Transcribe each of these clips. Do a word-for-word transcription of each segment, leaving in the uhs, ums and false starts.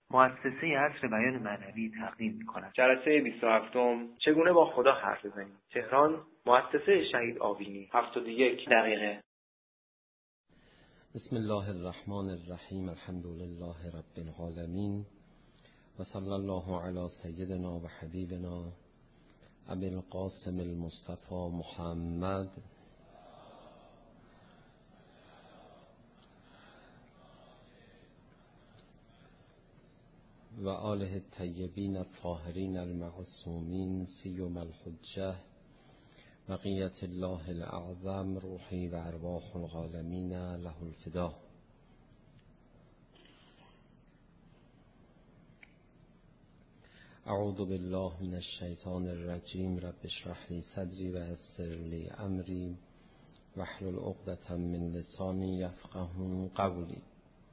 مؤسسه عصر بیان معنوی تقدیم می‌کند. جلسه بیست و هفتم چگونه با خدا حرف بزنیم. تهران، مؤسسه شهید آوینی، هفتاد و یک دقیقه. بسم الله الرحمن الرحیم. الحمد لله رب العالمین و صلی الله علی سیدنا و حبیبنا ابی القاسم المصطفى محمد و آله الطیبین الطاهرین المعصومین سیما الحجة بقیت الله الاعظم روحی و ارواح العالمین له الفدا. اعوذ بالله من الشیطان الرجیم. رب اشرح لی صدری و یسر لی امری واحلل عقدة من لسانی یفقهوا قولی.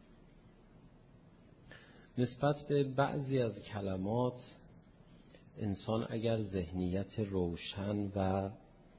نسبت به بعضی از کلمات انسان اگر ذهنیت روشن و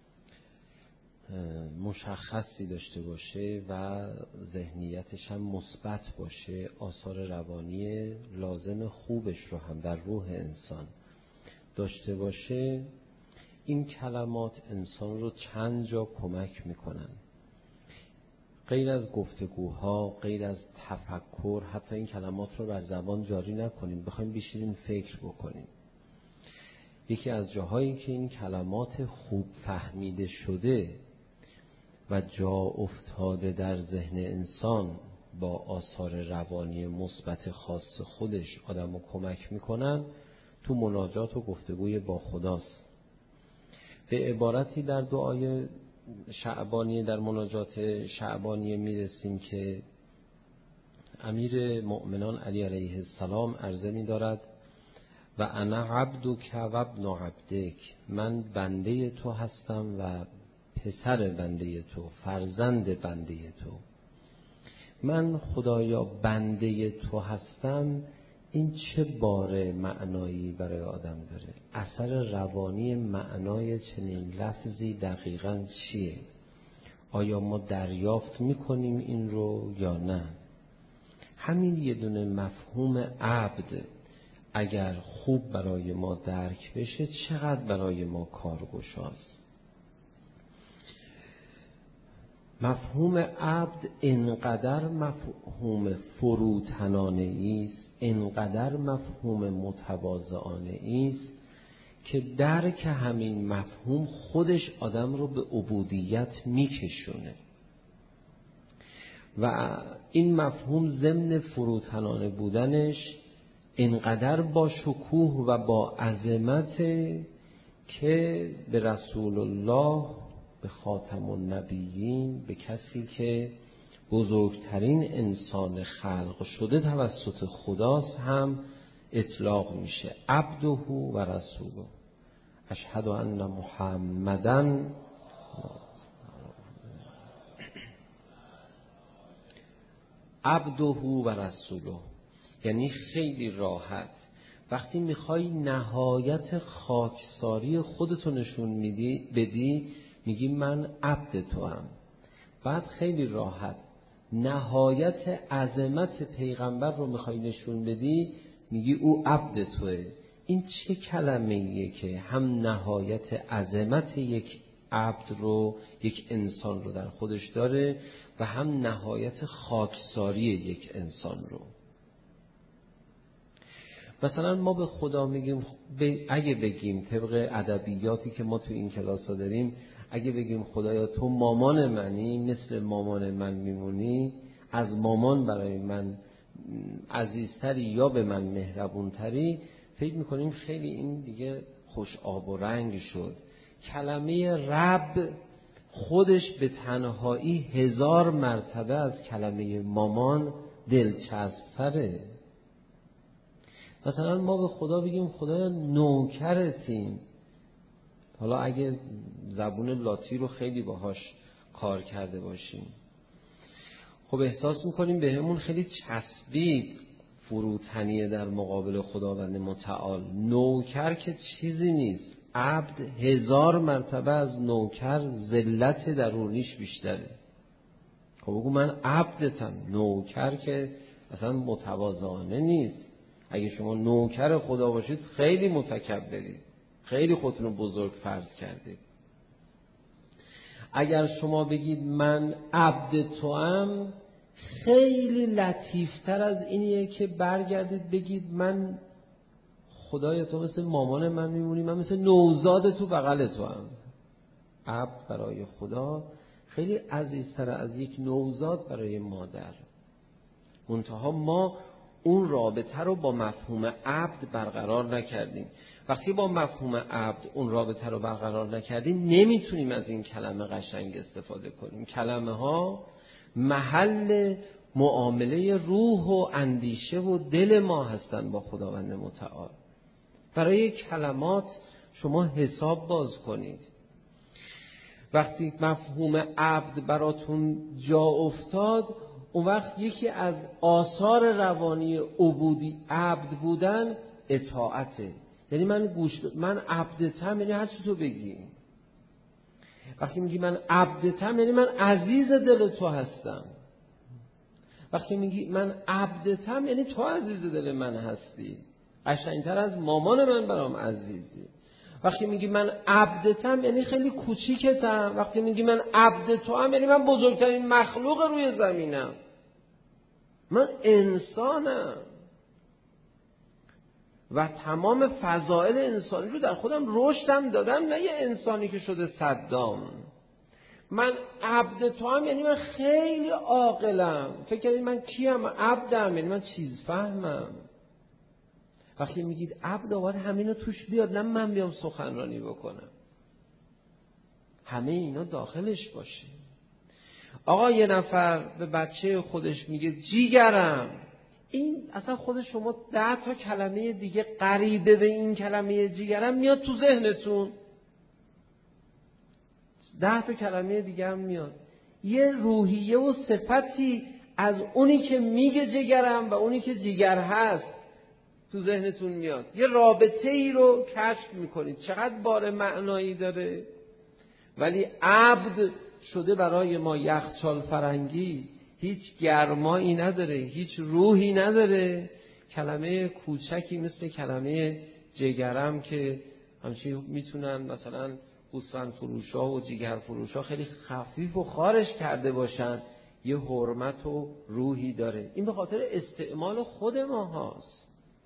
مشخصی داشته باشه و ذهنیتش هم مثبت باشه، آثار روانی لازم خوبش رو هم در روح انسان داشته باشه، این کلمات انسان رو چند جا کمک میکنن. غیر از گفتگوها، غیر از تفکر، حتی این کلمات رو بر زبان جاری نکنیم، بخوایم بشینیم فکر بکنیم. یکی از جاهایی که این کلمات خوب فهمیده شده و جا افتاده در ذهن انسان با آثار روانی مثبت خاص خودش آدمو کمک میکنن، تو مناجات و گفتگوی با خداست. به عبارتی در دعای شعبانیه، در مناجات شعبانیه میرسیم که امیر مؤمنان علی علیه السلام عرضه می‌دارد و انا عبدک و ابن عبدک، من بنده تو هستم و پسر بنده تو، فرزند بنده تو. من خدایا بنده تو هستم، این چه باره معنایی برای آدم داره؟ اثر روانی معنای چنین لفظی دقیقاً چیه؟ آیا ما دریافت میکنیم این رو یا نه؟ همین یه دونه مفهوم عبد اگر خوب برای ما درک بشه چقدر برای ما کارگشاست. مفهوم عبد انقدر مفهوم فروتنانه است، انقدر مفهوم متواضعانه است که درک همین مفهوم خودش آدم رو به عبودیت میکشونه و این مفهوم ضمن فروتنانه بودنش انقدر با شکوه و با عظمت که به رسول الله، به خاتم النبیین، به کسی که بزرگترین انسان خلق شده توسط خداست هم اطلاق میشه. عبده و رسوله، اشهد ان محمدن عبده و رسوله. یعنی خیلی راحت وقتی میخوای نهایت خاکساری خودتو نشون میدی بدی، میگی من عبد تو هم. بعد خیلی راحت نهایت عظمت پیغمبر رو میخوای نشون بدی، میگی او عبد توه. این چه کلمه ایه که هم نهایت عظمت یک عبد رو، یک انسان رو در خودش داره و هم نهایت خاکساری یک انسان رو. مثلا ما به خدا میگیم، اگه بگیم طبق ادبیاتی که ما تو این کلاس ها داریم، اگه بگیم خدایا تو مامان منی، مثل مامان من میمونی، از مامان برای من عزیزتری یا به من مهربونتری، فکر میکنیم خیلی این دیگه خوش آب و رنگ شد. کلمه رب خودش به تنهایی هزار مرتبه از کلمه مامان دلچسب تره. مثلا ما به خدا بگیم خدایا نوکرتیم، حالا اگه زبون لاتی رو خیلی باهاش کار کرده باشیم، خب احساس میکنیم به همون خیلی چسبید فروتنیه در مقابل خداوند متعال. نوکر که چیزی نیست، عبد هزار مرتبه از نوکر ذلت درونیش بیشتره. خب بگو من عبدتم، نوکر که اصلا متواضعانه نیست. اگه شما نوکر خدا باشید خیلی متکبرید، خیلی خودتون رو بزرگ فرض کردید. اگر شما بگید من عبد توام، خیلی لطیفتر از اینیه که برگردید بگید من خدای تو مثل مامان من میمونی، من مثل نوزاد تو بغل تو هم. عبد برای خدا خیلی عزیزتر از یک نوزاد برای مادر. منتها ما اون رابطه رو با مفهوم عبد برقرار نکردیم. وقتی با مفهوم عبد اون رابطه رو برقرار نکردیم، نمیتونیم از این کلمه قشنگ استفاده کنیم. کلمه ها محل معامله روح و اندیشه و دل ما هستن با خداوند متعال. برای کلمات شما حساب باز کنید. وقتی مفهوم عبد براتون جا افتاد، اون وقت یکی از آثار روانی عبودی عبد بودن اطاعته. یعنی من گوش من عبدتم، یعنی هر چی تو بگی. وقتی میگی من عبدتم یعنی من عزیز دل تو هستم. وقتی میگی من عبدتم یعنی تو عزیز دل من هستی، قشنگتر از مامان من برام عزیزی. وقتی میگی من عبدتم یعنی خیلی کوچیکتم. وقتی میگی من عبد توام یعنی من بزرگترین مخلوق روی زمینم، من انسانم و تمام فضائل انسانی رو در خودم رشدم دادم، نه یه انسانی که شده صدام. من عبد توام یعنی من خیلی عاقلم. فکر کنید من کیم؟ عبدم، یعنی من چیز فهمم. وقتی میگید عبد، آواد همینو توش بیاد، نه من بیام سخنرانی بکنم، همه اینا داخلش باشه. آقا یه نفر به بچه خودش میگه جیگرم، این اصلا خود شما ده تا کلمه دیگه قریبه به این کلمه جیگرم میاد تو ذهنتون، ده تا کلمه دیگه هم میاد. یه روحیه و صفتی از اونی که میگه جیگرم و اونی که جیگر هست تو ذهنتون میاد. یه رابطه ای رو کشف میکنید، چقدر بار معنایی داره. ولی عبد شده برای ما یخچال فرنگی، هیچ گرمایی نداره، هیچ روحی نداره. کلمه کوچکی مثل کلمه جگرم که همچنین میتونن مثلا گوسفند فروشا و جگر فروشا خیلی خفیف و خارش کرده باشن، یه حرمت و روحی داره. این به خاطر استعمال خود ما هاست.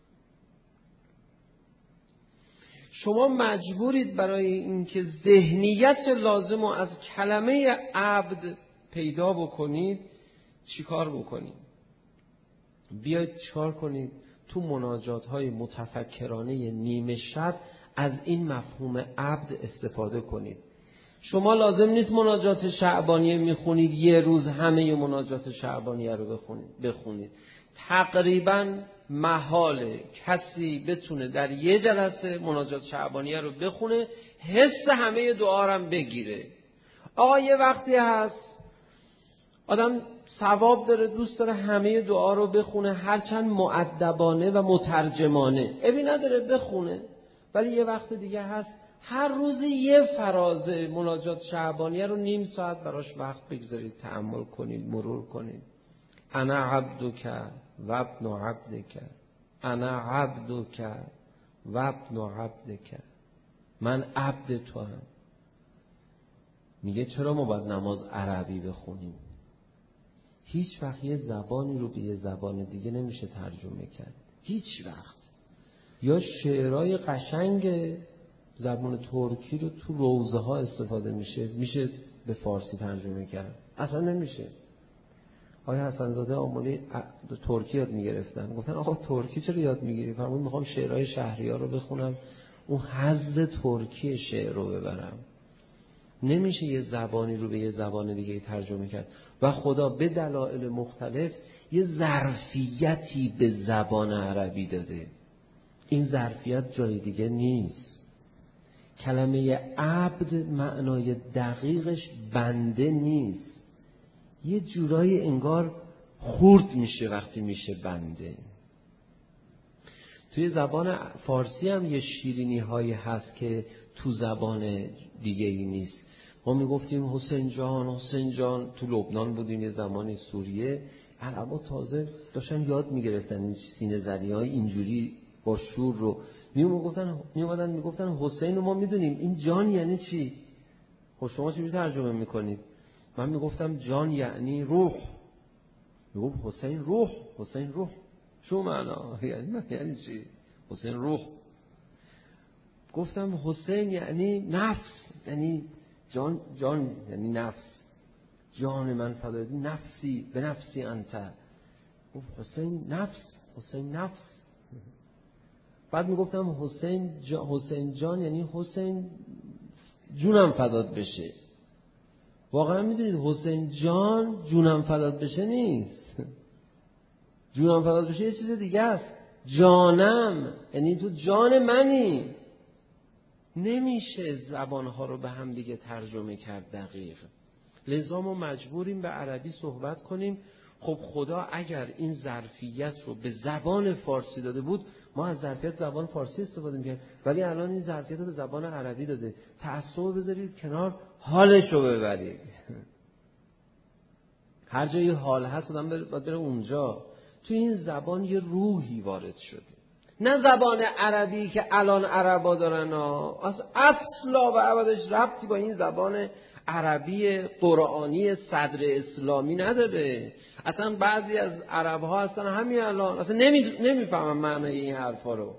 شما مجبورید برای اینکه ذهنیت لازم رو از کلمه عبد پیدا بکنید چیکار بکنید؟ بیاید چیکار کنید؟ تو مناجات های متفکرانه نیمه شب از این مفهوم عبد استفاده کنید. شما لازم نیست مناجات شعبانیه میخونید یه روز همه مناجات شعبانیه رو بخونید بخونید. تقریباً محاله کسی بتونه در یه جلسه مناجات شعبانیه رو بخونه حس همه دعا رو بگیره. آقا یه وقتی هست آدم ثواب داره، دوست داره همه دعا رو بخونه، هرچند مؤدبانه و مترجمانه، ابی نداره بخونه. ولی یه وقت دیگه هست هر روز یه فرازه مناجات شعبانیه رو نیم ساعت براش وقت بگذارید، تأمل کنید، مرور کنید. انا عبدک و ابن عبدک، انا عبدک و ابن عبدک، من عبد تو هم. میگه چرا ما باید نماز عربی بخونیم؟ هیچ وقت یه زبانی رو به یه زبان دیگه نمیشه ترجمه کرد، هیچ وقت. یا شعرهای قشنگ زبان ترکی رو تو روضه ها استفاده میشه، میشه به فارسی ترجمه کرد؟ اصلا نمیشه. آقای حسن‌زاده آملی ترکی یاد میگرفتن، گفتن آقا ترکی چرا یاد میگیری؟ فرمود میخوام شعرهای شهریار رو بخونم، اون حظ ترکی شعر رو ببرم. نمیشه یه زبانی رو به یه زبان دیگه ترجمه کرد. و خدا به دلایل مختلف یه ظرفیتی به زبان عربی داده، این ظرفیت جای دیگه نیست. کلمه عبد معنای دقیقش بنده نیست، یه جورایی انگار خورد میشه وقتی میشه بنده. توی زبان فارسی هم یه شیرینی هایی هست که تو زبان دیگه ای نیست. ما میگفتیم حسین جان حسین جان، تو لبنان بودیم یه زمانی، سوریه، عربا تازه داشتن یاد میگرفتن این سینه زنی های اینجوری با شور رو میومدن میومدن میگفتن حسین رو ما میدونیم، این جان یعنی چی؟ خب شما چی ترجمه میکنید؟ من میگفتم جان یعنی روح. میگفت حسین روح، حسین روح شو معنا یعنی یعنی چی؟ حسین روح. گفتم حسین یعنی نفس، یعنی جان، جان یعنی نفس، جان من فدای نفسی به نفسی انت. گفت حسین نفس، حسین نفس. بعد میگفتم حسین جان، حسین جان یعنی حسین جونم فدات بشه. واقعا میدونید حسین جان جونم فدات بشه نیست، جونم فدات بشه یه چیز دیگه است. جانم یعنی تو جان منی. نمیشه زبانها رو به هم دیگه ترجمه کرد دقیق، لذا ما مجبوریم به عربی صحبت کنیم. خب خدا اگر این ظرفیت رو به زبان فارسی داده بود، ما از ظرفیت زبان فارسی استفاده می‌کردیم، ولی الان این ظرفیت رو به زبان عربی داده. تعصب بذارید کنار، حالش رو ببرید. هر جایی حال هست آدم باید بره اونجا. تو این زبان یه روحی وارد شده، نه زبان عربی که الان عربا دارن ها، اصلا و ابدش ربطی با این زبان عربی قرآنی صدر اسلامی نداره. اصلا بعضی از عرب ها اصلا همین الان اصلا نمی نمیفهمن معنای این حرفا رو،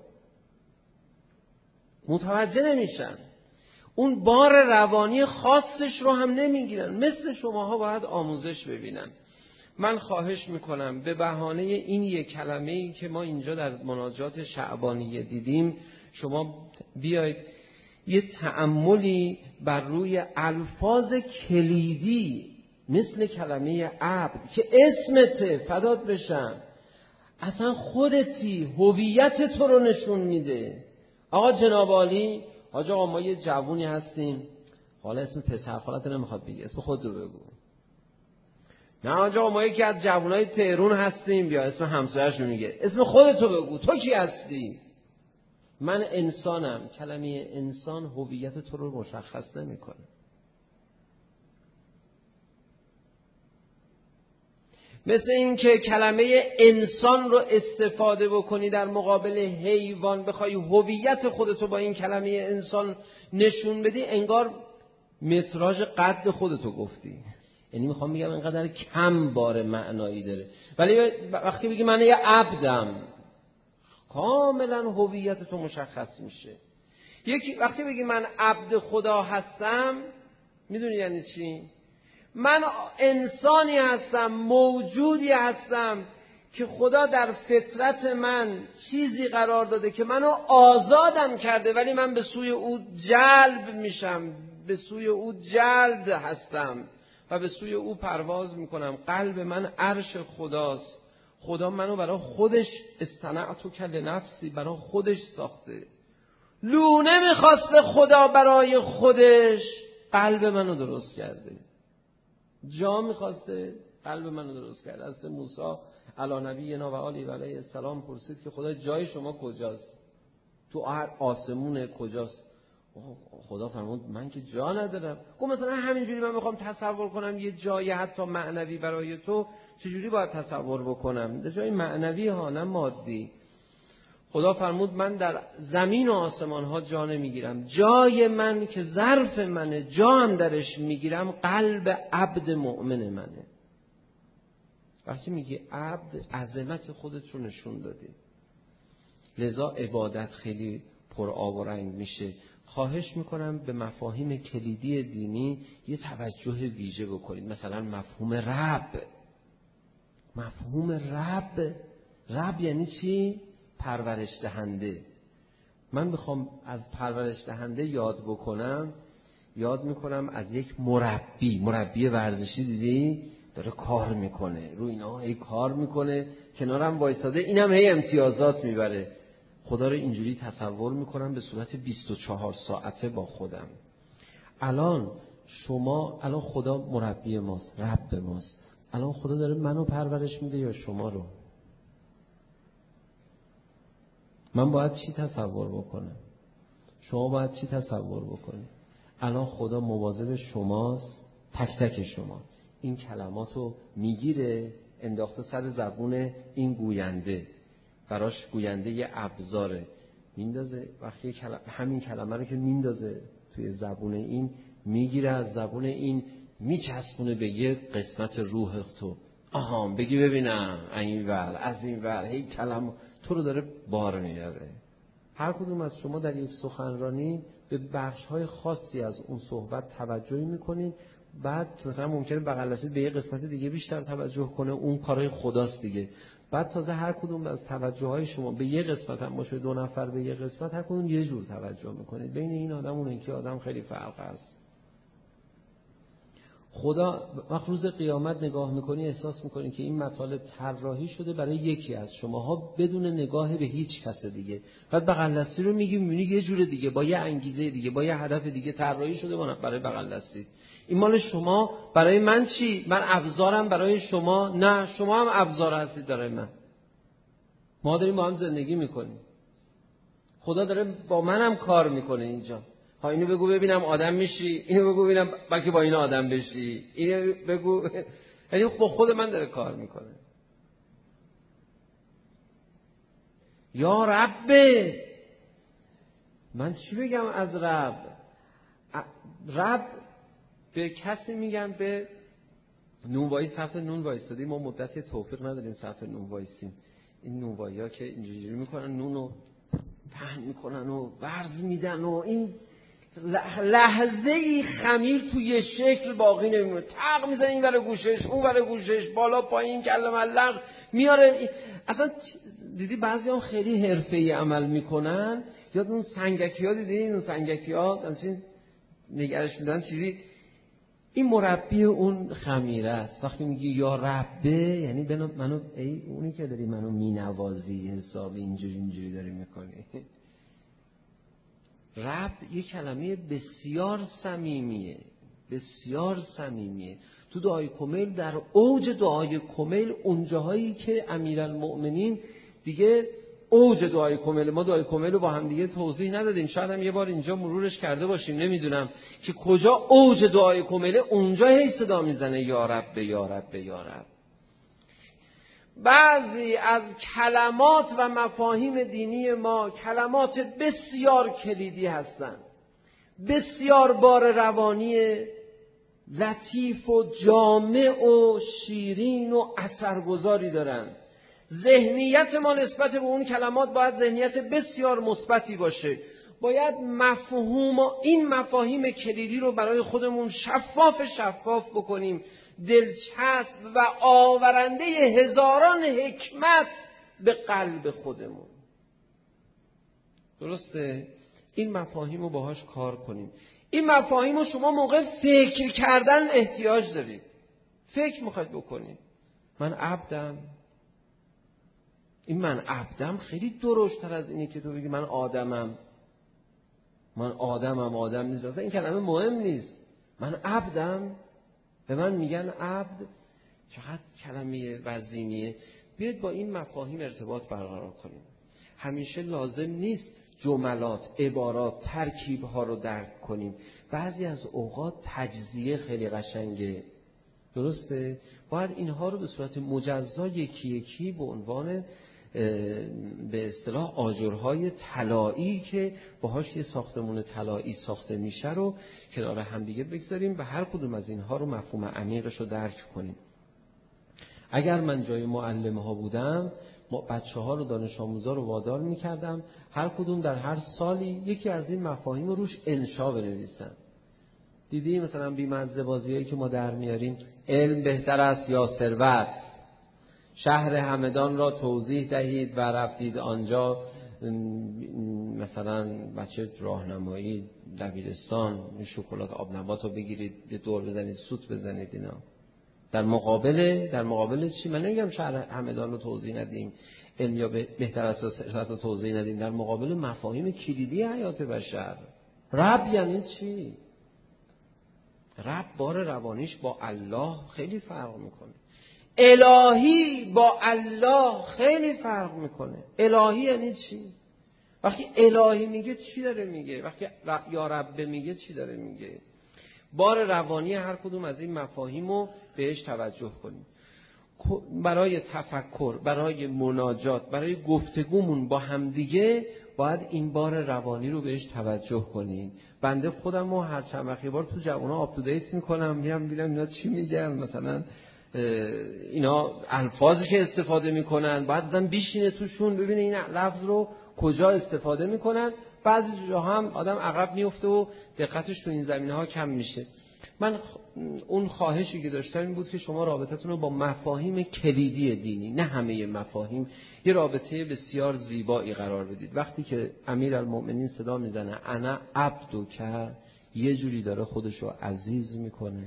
متوجه نمیشن، اون بار روانی خاصش رو هم نمیگیرن. مثل شماها باید آموزش ببینن. من خواهش میکنم به بهانه این یک کلمه‌ای که ما اینجا در مناجات شعبانیه دیدیم، شما بیایید یه تأملی بر روی الفاظ کلیدی مثل کلمه عبد که اسمته، فدات بشم، اصلا خودتی، هویت تو رو نشون میده. آقا جناب عالی، حاج آقا ما یه جوونی هستیم، حالا اسم پسر خالت نمیخواد بگی، اسم خودتو بگو. نه حاج آقا ما یکی از جوونای تهران هستیم، بیا اسم همسایه‌اش رو میگه، اسم خودتو بگو، تو کی هستی؟ من انسانم. کلمه انسان هویت تو رو مشخص نمیکنه. مثل این که کلمه انسان رو استفاده بکنی در مقابل حیوان، بخوای هویت خودتو با این کلمه انسان نشون بدی، انگار متراژ قد خودتو گفتی. یعنی میخوام بگم اینقدر کم بار معنایی داره. ولی وقتی بگی من یه عبدم، کاملا هویت تو مشخص میشه. یکی وقتی بگی من عبد خدا هستم، میدونی یعنی چی؟ من انسانی هستم، موجودی هستم که خدا در فطرت من چیزی قرار داده که منو آزادم کرده، ولی من به سوی او جلب میشم، به سوی او جلد هستم و به سوی او پرواز میکنم. قلب من عرش خداست. خدا منو برای خودش استنعتو کل نفسی، برای خودش ساخته. لونه میخواسته خدا برای خودش، قلب منو درست کرده. جا میخواسته، قلب منو درست کرده. حضرت موسی علی نبینا و آله و علیه السلام پرسید که خدا جای شما کجاست؟ تو هر آسمونه کجاست؟ خدا فرمود من که جا ندارم. گفت مثلا همینجوری من میخوام تصور کنم یه جای حتی معنوی برای تو، چجوری باید تصور بکنم؟ ده جای معنوی ها، نه مادی. خدا فرمود من در زمین و آسمان ها جا نمیگیرم. جای من که ظرف منه، جا هم درش میگیرم، قلب عبد مؤمن منه. وقتی میگی عبد، عظمت خودت رو نشون دادی. لذا عبادت خیلی پر آب و رنگ میشه. خواهش میکنم به مفاهیم کلیدی دینی یه توجه ویژه بکنید. مثلا مفهوم رب. مفهوم رب، رب یعنی چی؟ پرورش دهنده. من بخوام از پرورش دهنده یاد بکنم، یاد میکنم از یک مربی. مربی ورزشی دیدی؟ داره کار میکنه، رو اینا هی کار میکنه، کنارم وایساده، اینم هی امتیازات میبره. خدا رو اینجوری تصور میکنم به صورت بیست و چهار ساعته با خودم. الان شما، الان خدا مربی ماست، رب ماست. الان خدا داره منو پرورش میده یا شما رو؟ من باید چی تصور بکنم؟ شما باید چی تصور بکنید؟ الان خدا مواظب شماست، تک تک شما. این کلماتو میگیره انداخته سر زبون این گوینده، براش گوینده یه ابزاره، میندازه وقتی کلم... همین کلمه رو که میندازه توی زبون این، میگیره از زبون این میچسبونه به یه قسمت روح تو. آها بگی ببینم این ور از این ور، هی کلمه تو رو داره بار میاره. هر کدوم از شما در یک سخنرانی به بخش‌های خاصی از اون صحبت توجهی میکنید، بعد مثلا ممکنه بغل دستت به یه قسمت دیگه بیشتر توجه کنه، اون کارهای خداست دیگه. بعد تازه هر کدوم از توجه‌های شما به یه قسمت هم باشه، دو نفر به یه قسمت، هر کدوم یه جور توجه میکنید. بین این آدم اون یکی آدم خیلی فرق هست. خدا وقت روز قیامت نگاه میکنی احساس میکنی که این مطالب طراحی شده برای یکی از شماها بدون نگاه به هیچ کس دیگه. بعد بغل دستی رو میگی میبینی یه جور دیگه، با یه انگیزه دیگه، با یه هدف دیگه طراحی شده برای بغل دستی. این مال شما، برای من چی؟ من ابزارم برای شما؟ نه، شما هم ابزار هستید برای من. ما داریم با هم زندگی میکنیم. خدا داره با منم کار میکنه اینجا. ها اینو بگو ببینم آدم میشی، اینو بگو ببینم بلکه با این آدم بشی، اینو بگو، یعنی با خود من داره کار میکنه. یا رب، من چی بگم از رب؟ رب به کسی میگن به نونوایی صف نون وایستادی، ما مدتی توفیق نداریم صف نون وایسیم. این نونوایی ها که اینجوری میکنن نونو پهن میکنن و ورز میدن و این لحظه ای خمیر توی شکل باقی نمیمونه، تق میزنه این ور گوشش اون ور گوشش، بالا پایین کله ملق میاره. اصلا دیدی بعضی هم خیلی حرفه‌ای عمل میکنن. یاد اون سنگکی ها دیدی؟ اون سنگکی ها همچین نگرش میدن چیزی. این مربی اون خمیره است. وقتی میگی یا ربه یعنی منو ای اونی که داری منو مینوازی، حسابی اینجوری اینجوری داری میکنی. رب یه کلمه بسیار صمیمیه، بسیار صمیمیه. تو دعای کمیل، در اوج دعای کمیل، اونجاهایی که امیرالمؤمنین دیگه اوج دعای کمیل، ما دعای کمیل رو با هم دیگه توضیح ندادیم، شاید هم یه بار اینجا مرورش کرده باشیم، نمیدونم که کجا اوج دعای کمیل، اونجا هی صدا میزنه یا رب یا رب یا رب. بعضی از کلمات و مفاهیم دینی ما کلمات بسیار کلیدی هستند، بسیار بار روانی لطیف و جامع و شیرین و اثرگذاری دارند. ذهنیت ما نسبت به اون کلمات باید ذهنیت بسیار مثبتی باشه. باید مفهوم و این مفاهیم کلیدی رو برای خودمون شفاف شفاف بکنیم، دلچسب و آورنده هزاران حکمت به قلب خودمون. درسته؟ این مفاهیم رو باهاش کار کنیم. این مفاهیم رو شما موقع فکر کردن احتیاج دارید. فکر میخواید بکنید. من عبدم. این من عبدم خیلی درشت‌تر از اینی که تو بگی من آدمم. من آدمم، آدم نیست. اصلا این کلمه مهم نیست. من عبدم، به من میگن عبد. چقدر کلمه وزینیه. بیاید با این مفاهیم ارتباط برقرار کنیم. همیشه لازم نیست جملات، عبارات، ترکیب‌ها رو درک کنیم. بعضی از اوقات تجزیه خیلی قشنگه. درسته؟ باید اینها رو به صورت مجزا یکی یکی به عنوان به اصطلاح آجرهای طلایی که باهاش یه ساختمون طلایی ساخته میشه رو کنار همدیگه بگذاریم و هر کدوم از اینها رو مفهوم عمیقش رو درک کنیم. اگر من جای معلم ها بودم، بچه ها رو، دانش آموزا رو وادار میکردم هر کدوم در هر سالی یکی از این مفاهیم رو روش انشا بنویسن. دیدی مثلا بی‌مزه بازیایی که ما در میاریم، علم بهتر است یا ثروت، شهر همدان را توضیح دهید و رفتید آنجا، مثلا بچه راهنمایی دبیرستان شکلات آب نبات رو بگیرید یه دور بزنید سوت بزنید. اینا در مقابل در مقابل چی؟ من نمیگم شهر همدان رو توضیح ندیم، علم یا بهتر است یا ثروت رو توضیح ندیم، در مقابل مفاهیم کلیدی حیات بشر. رب یعنی چی؟ رب بار روانیش با الله خیلی فرق میکنه. الهی با الله خیلی فرق میکنه. الهی یعنی چی؟ وقتی الهی میگه چی داره میگه؟ وقتی یا رب میگه چی داره میگه؟ بار روانی هر کدوم از این مفاهیم رو بهش توجه کنیم. برای تفکر، برای مناجات، برای گفتگومون با همدیگه باید این بار روانی رو بهش توجه کنیم. بنده خودم رو هر چند وقت یه بار تو جوونا آپ تو دیت میکنم، میرم میبینم اینا چی میگن، مثلا اینا الفاظی که استفاده میکنن باید زن بیشینه توشون ببینه این لفظ رو کجا استفاده میکنن. بعضی جاها هم آدم عقب میفته و دقتش تو این زمینه‌ها کم میشه. من اون خواهشی که داشتم این بود که شما رابطتون رو با مفاهیم کلیدی دینی، نه همه مفاهیم، یه رابطه بسیار زیبایی قرار بدید. وقتی که امیرالمؤمنین صدا میزنه انا عبدک، یه جوری داره خودش رو عزیز میکنه،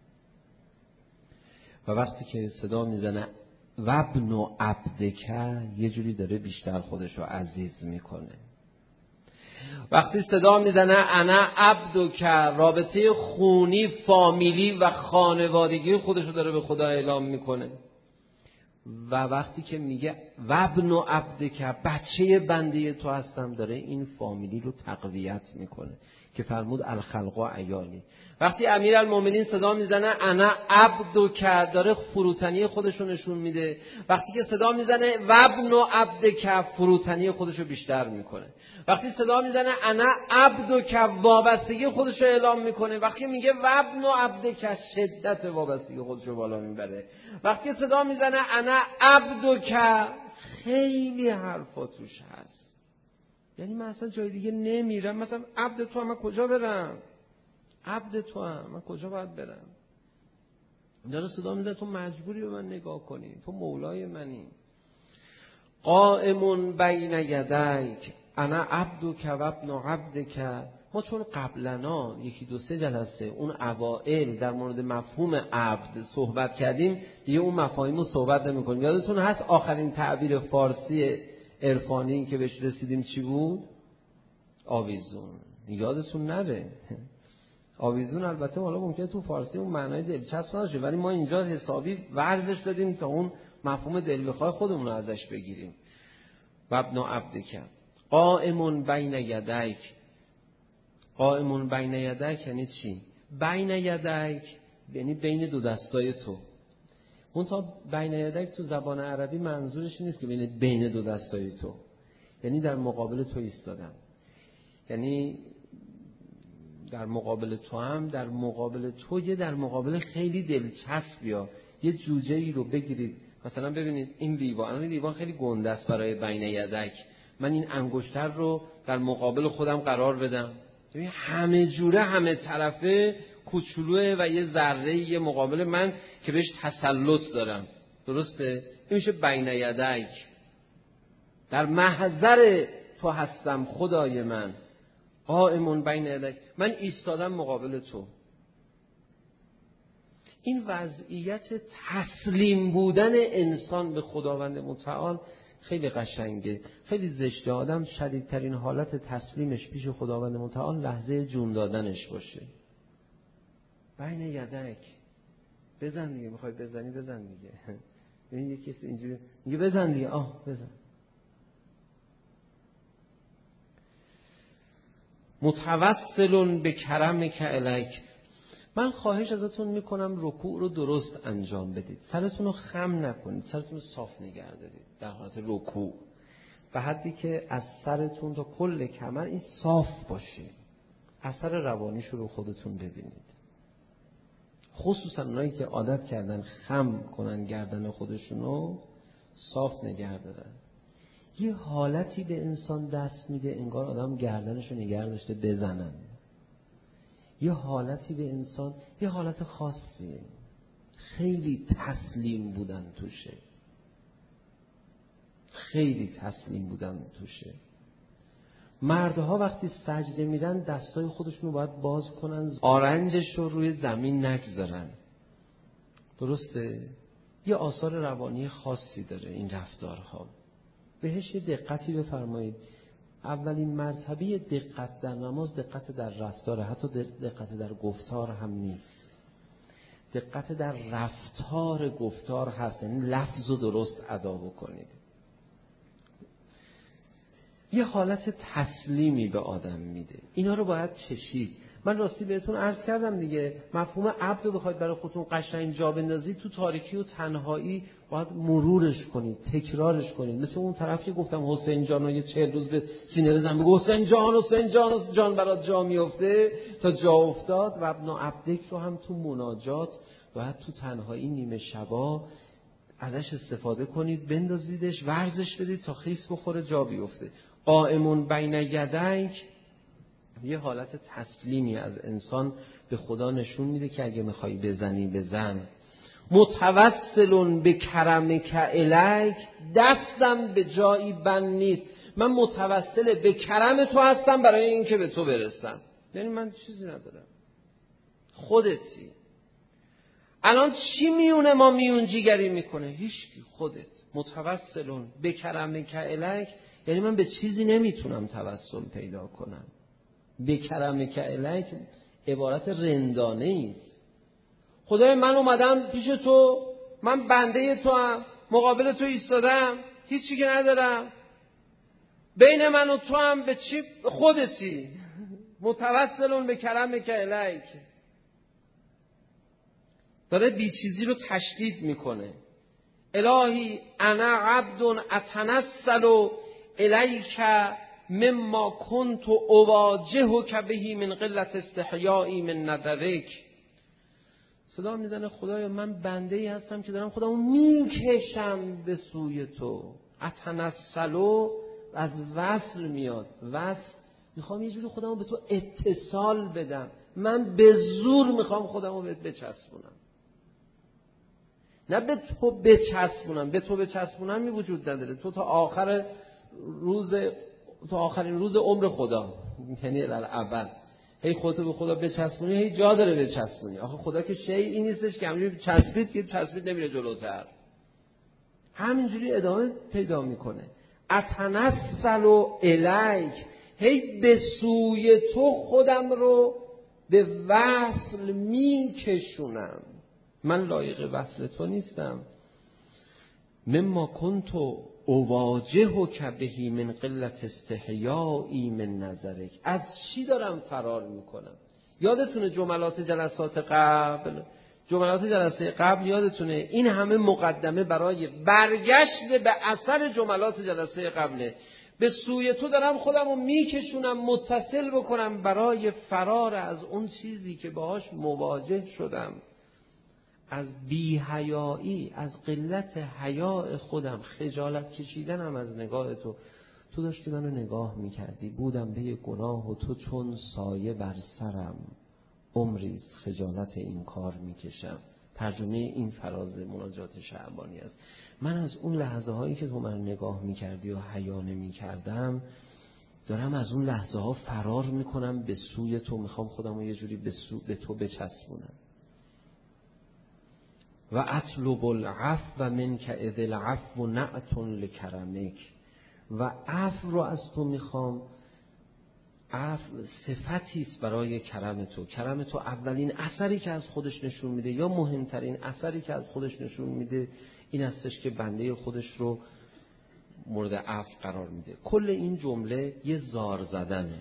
و وقتی که صدا میزنه وابن عبدک، یه جوری داره بیشتر خودش رو عزیز میکنه. وقتی صدا میزنه انا عبدک، رابطه خونی، فامیلی و خانوادگی خودش رو داره به خدا اعلام میکنه. و وقتی که میگه وابن عبدک، بچه بنده تو هستم، داره این فامیلی رو تقویت میکنه که فرمود الخلق عیالی. وقتی امیرالمؤمنین صدا میزنه انا عبدک، داره فروتنی خودش رو نشون میده. وقتی که صدا میزنه وابن عبدک، فروتنی خودش رو بیشتر میکنه. وقتی صدا میزنه انا عبدک، وابستگی خودش رو اعلام میکنه. وقتی میگه وابن عبدک، شدت وابستگی خودش رو بالا میبره. وقتی صدا میزنه انا عبدک، خیلی حرفا توش هست. یعنی من اصلا جای دیگه نمیرم، مثلا عبد تو هم من کجا برم؟ عبد تو هم من کجا باید برم؟ داره صدا میزنه تو مجبوری به من نگاه کنی، تو مولای منی. قائم بین یدیک انا عبدک و ابن عبدک. ما چون قبلنا یکی دو سه جلسه اون اوائل در مورد مفهوم عبد صحبت کردیم، دیگه اون مفاهیمو صحبت نمی‌کنیم. یادتون هست آخرین تعبیر فارسی عرفانی که بهش رسیدیم چی بود؟ آویزون. یادتون نره. آویزون البته حالا ممکنه تو فارسی اون معنای دلچسب نشه، ولی ما اینجا حسابی ورزش دادیم تا اون مفهوم دل بخواه خودمون رو ازش بگیریم. و ابن عبدک قائم بین یدیک. قائم بین یدیک یعنی چی؟ بین یدیک یعنی بین دو دستای تو. اون تا بین یدیک تو زبان عربی منظورش نیست که بین بین دو دستای تو، یعنی در مقابل تو ایستادم، یعنی در مقابل تو هم، در مقابل تو، یه در مقابل خیلی دلچسب، یا یه جوجه ای رو بگیرید. مثلا ببینید این لیوان، این لیوان خیلی گنده است برای بین یدک، من این انگشتر رو در مقابل خودم قرار بدم، ببین همه جوره همه طرفه کوچولوه و یه ذره یه مقابل من که بهش تسلط دارم. درسته؟ این میشه بین یدک. در محضر تو هستم خدای من. قائم بین یدیک، من ایستادم مقابل تو. این وضعیت تسلیم بودن انسان به خداوند متعال خیلی قشنگه. خیلی زشته آدم شدیدترین حالت تسلیمش پیش خداوند متعال لحظه جون دادنش باشه. بین یدیک، بزن دیگه، میخوای بزنی بزن دیگه. این یکی اینجوری میگه بزن دیگه، آه بزن. متوسل به کرمک الیک، من خواهش ازتون میکنم رکوع رو درست انجام بدید، سرتون رو خم نکنید، سرتون رو صاف نگه دارید در حالت رکوع، به حدی که از سرتون تا کل کمر این صاف باشه، اثر روانیش رو خودتون ببینید. خصوصا اونایی که عادت کردن خم کنن گردن خودشونو، صاف نگه دارن. یه حالتی به انسان دست میده انگار آدم گردنشو نگه داشته بزنن. یه حالتی به انسان، یه حالت خاصیه، خیلی تسلیم بودن توشه، خیلی تسلیم بودن توشه. مردها وقتی سجده میرن دستای خودشونو باید باز کنن، آرنجش رو روی زمین نگذارن. درسته؟ یه آثار روانی خاصی داره این رفتارها، بهش یه دقتی بفرمایید. اولین مرتبه دقت در نماز دقت در رفتاره، حتی دقت در گفتار هم نیست، دقت در رفتار گفتار هست، یعنی لفظ رو درست ادا بکنید. یه حالت تسلیمی به آدم میده. اینا رو باید چشید. من راستی بهتون عرض کردم دیگه، مفهوم عبد رو بخواید برای خودتون قشنگ جا بندازید تو تاریکی و تنهایی باید مرورش کنید، تکرارش کنید. مثل اون طرف که گفتم حسین جان رو یه چهل روز به سینه بزن بگو حسین جان حسین جان جان برات جا میفته تا جا افتاد. و ابن عبدک رو هم تو مناجات باید تو تنهایی نیمه شبا ازش استفاده کنید، بندازیدش، ورزش بدید تا خیس بخوره جا بیفته. قائمون بین یدیک یه حالت تسلیمی از انسان به خدا نشون میده که اگه میخوای بزنی بزن. متوسلون به کرمک الیک، دستم به جایی بند نیست، من متوسل به کرم تو هستم برای اینکه به تو برسم. یعنی من چیزی ندارم، خودتی. الان چی میونه ما میون جیگری میکنه؟ هیچکی، خودت. متوسلون به کرمک الیک یعنی من به چیزی نمیتونم توسل پیدا کنم. به کرمک الیک عبارت رندانه است. خدای من اومدم پیش تو، من بنده تو هم، مقابل تو ایستادم، هیچی که ندارم، بین من و تو هم به چی؟ خودتی. متوسلون به کرمک الیک داره بیچیزی رو تشدید میکنه. الهی انا عبد اتنسل الیک مما کنت اواجهک بهی من قلت استحیایی من نظرک. صدا میزنه خدایا من بنده ای هستم که دارم خودمو میکشم به سوی تو. اتنسلو از وصل میاد، وصل میخوام یه جوری خودمو به تو اتصال بدم، من به زور میخوام خودمو بهت بچسبونم، نه به تو بچسبونم. به تو بچسبونم می وجود نداره. تو تا آخر روز تا آخرین روز عمر خدا، یعنی اول هی خودتو به خدا بچسبونی، هی جا داره بچسبونی. آخه خدا که شیئی نیستش که همینجوری چسبید که چسبید نمیره جلوتر، همینجوری ادامه پیدا میکنه. اتنسل الیک، هی به سوی تو خودم رو به وصل میکشونم. من لایق وصل تو نیستم. مما کنت اواجهک بهی من قلت استحیایی من نظرک. از چی دارم فرار میکنم؟ یادتونه جملات جلسات قبل جملات جلسه قبل یادتونه این همه مقدمه برای برگشت به اثر جملات جلسه قبله. به سوی تو دارم خودم رو میکشونم، متصل بکنم برای فرار از اون چیزی که باهاش مواجه شدم، از بی حیایی، از قلت حیا خودم، خجالت کشیدنم از نگاه تو. تو داشتی منو نگاه میکردی، بودم به گناه و تو چون سایه بر سرم، عمریست خجالت این کار میکشم. ترجمه این فراز مناجات شعبانی است. من از اون لحظه هایی که تو من نگاه میکردی و حیا نمیکردم، دارم از اون لحظه ها فرار میکنم به سوی تو، میخوام خودم رو یه جوری به, سو... به تو بچسبونم. و اطلب العفو منک اذ العفو نعت لکرمک. و عفو رو از تو میخوام. عفو صفتی است برای کرم تو. کرم تو اولین اثری که از خودش نشون میده یا مهمترین اثری که از خودش نشون میده این استش که بنده خودش رو مورد عفو قرار میده. کل این جمله یه زار زدنه،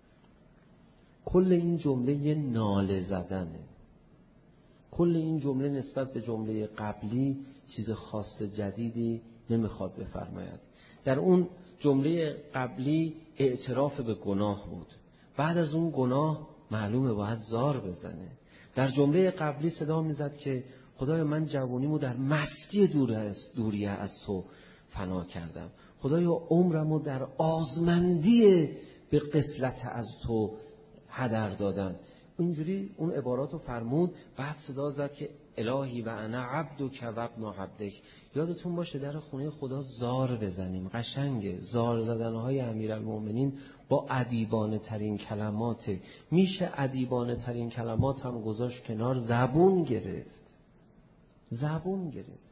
کل این جمله یه ناله زدنه، کل این جمله نسبت به جمله قبلی چیز خاص جدیدی نمیخواد بفرماید. در اون جمله قبلی اعتراف به گناه بود، بعد از اون گناه معلومه باید زار بزنه. در جمله قبلی صدا میزد که خدای من جوانیمو در مستی دوریه از تو فنا کردم، خدایا عمرمو در آزمندی به غفلت از تو هدر دادم. اینجوری اون عباراتو فرمود. بعد صدا زد که الهی و انا عبدک و ابن عبدک. یادتون باشه در خونه خدا زار بزنیم. قشنگه زار زدنهای امیرالمومنین با ادیبانه ترین کلماته. میشه ادیبانه ترین کلمات هم گذاشت کنار، زبون گرفت، زبون گرفت.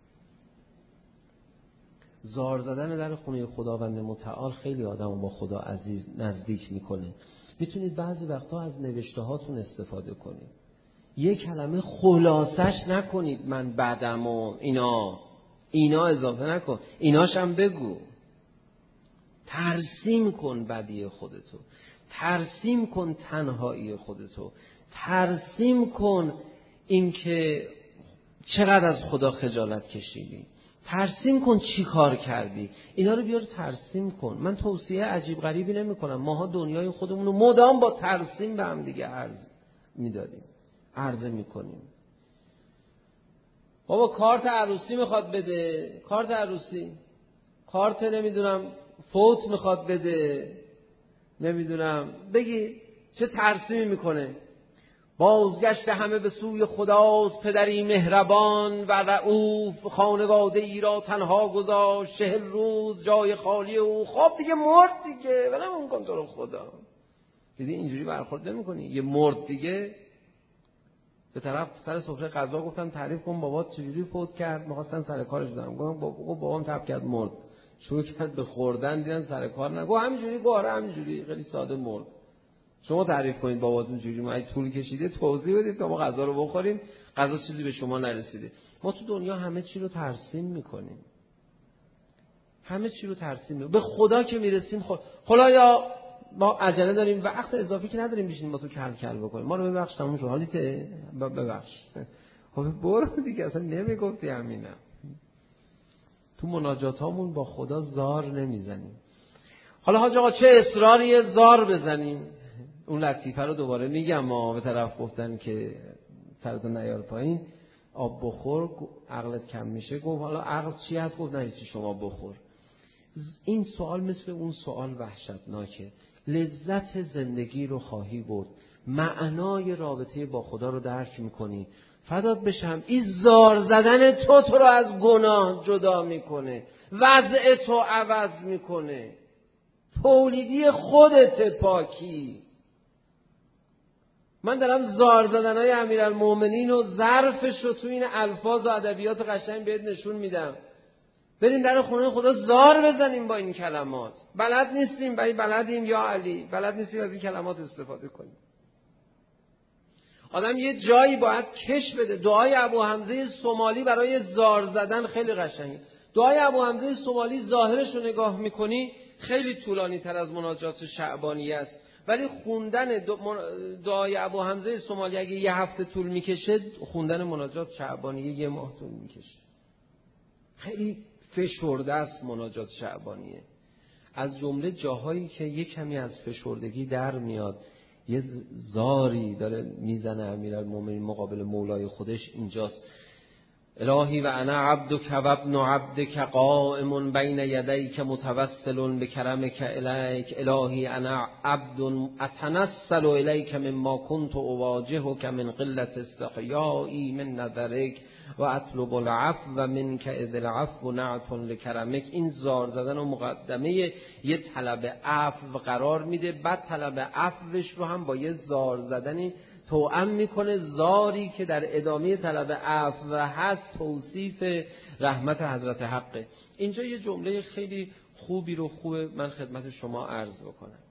زار زدن در خونه خداوند متعال خیلی آدمو با خدا عزیز نزدیک میکنه. میتونید بعضی وقتا از نوشته هاتون استفاده کنید. یه کلمه خلاصش نکنید من بعدم و اینا اینا اضافه نکن، ایناشم بگو. ترسیم کن بدی خودتو، ترسیم کن تنهایی خودتو، ترسیم کن اینکه چقدر از خدا خجالت کشیدی، ترسیم کن چی کار کردی. اینا رو بیار ترسیم کن. من توصیه عجیب غریبی نمی کنم. ماها دنیای خودمون رو مدام با ترسیم به هم دیگه عرض میداریم، عرضه میکنیم. بابا کارت عروسی میخواد بده، کارت عروسی، کارت نمیدونم فوت میخواد بده، نمیدونم بگی چه ترسیمی میکنه. بازگشت همه به سوی خداست، پدری مهربان و رؤوف، خانواده ای را تنها گذاشت، چهل روز جای خالی او. خب دیگه مرد دیگه، ولم کن تو رو خدا. دیدی اینجوری برخورد نمی‌کنی. یه مرد دیگه. به طرف سر سفره غذا گفتن تعریف کن بابات چجوری فوت کرد، می‌خواستن سر کارش بدن. گفتم بابا بابام تب کرد مرد. شروع کرد به خوردن، دیدن سر کار نه. گفت همینجوری گاره، همینجوری خیلی ساده مرد. شما تعریف کنید باباتون چجوری ما طول کشیده، توضیح بدید تا ما غذا رو بخوریم، غذا چیزی به شما نرسیده. ما تو دنیا همه چی رو ترسیم میکنیم، همه چی رو ترسیم میکنیم. به خدا که میرسیم خود خدایا ما عجله داریم، وقت اضافی که نداریم بشینیم با تو کل کل بکنیم. ما رو ببخش تموم شد، حالیت ببخش. خب برو دیگه، اصلا نمیگفتی همینا. تو مناجاتامون با خدا زار نمیزنیم. حالا حاج آقا چه اصراریه زار بزنیم؟ اون لطیفه رو دوباره میگم. ما به طرف گفتن که سرتو نیار پایین، آب بخور عقلت کم میشه. گفت حالا عقل چی هست؟ گفت نه هیچی، شما بخور. این سوال مثل اون سوال وحشتناکه. لذت زندگی رو خواهی برد، معنای رابطه با خدا رو درک میکنی، فدات بشم این زار زدن تو تو رو از گناه جدا میکنه، وضع تو عوض میکنه، تولیدی خودت پاکی. من دارم زار زدنهای امیرالمومنین و ظرفش رو تو این الفاظ و ادبیات قشنگ بهت نشون میدم. بریم در خونه خدا زار بزنیم با این کلمات. بلد نیستیم، ولی بلدیم یا علی، بلد نیستیم از این کلمات استفاده کنیم. آدم یه جایی باید کش بده. دعای ابو حمزه صومالی برای زار زدن خیلی قشنگه. دعای ابو حمزه صومالی ظاهرش رو نگاه میکنی خیلی طولانی تر از مناجات شعبانی است، ولی خوندن دعای ابو حمزه صومالی اگه یه هفته طول میکشه، خوندن مناجات شعبانی یه ماه طول میکشه. خیلی فشرده است مناجات شعبانیه. از جمله جاهایی که یه کمی از فشردگی در میاد، یه زاری داره میزنه امیرالمومنین مقابل مولای خودش، اینجاست: الهی و انا عبدک و ابن عبدک قائم بین یدیک متوسل بکرمک الیک. الهی انا عبد اتنسل الیک مما كنت اواجهک من قلت استحیایی من نظرک و اطلب العفو و منک اذ العفو نعت لکرمک. این زار زدن و مقدمه یه طلب عفو قرار میده، بعد طلب عفوش رو هم با یه زار زدنی توأم میکنه، زاری که در ادامه طلب عفو هست توصیف رحمت حضرت حقه. اینجا یه جمله خیلی خوبی رو خوبه من خدمت شما عرض بکنم.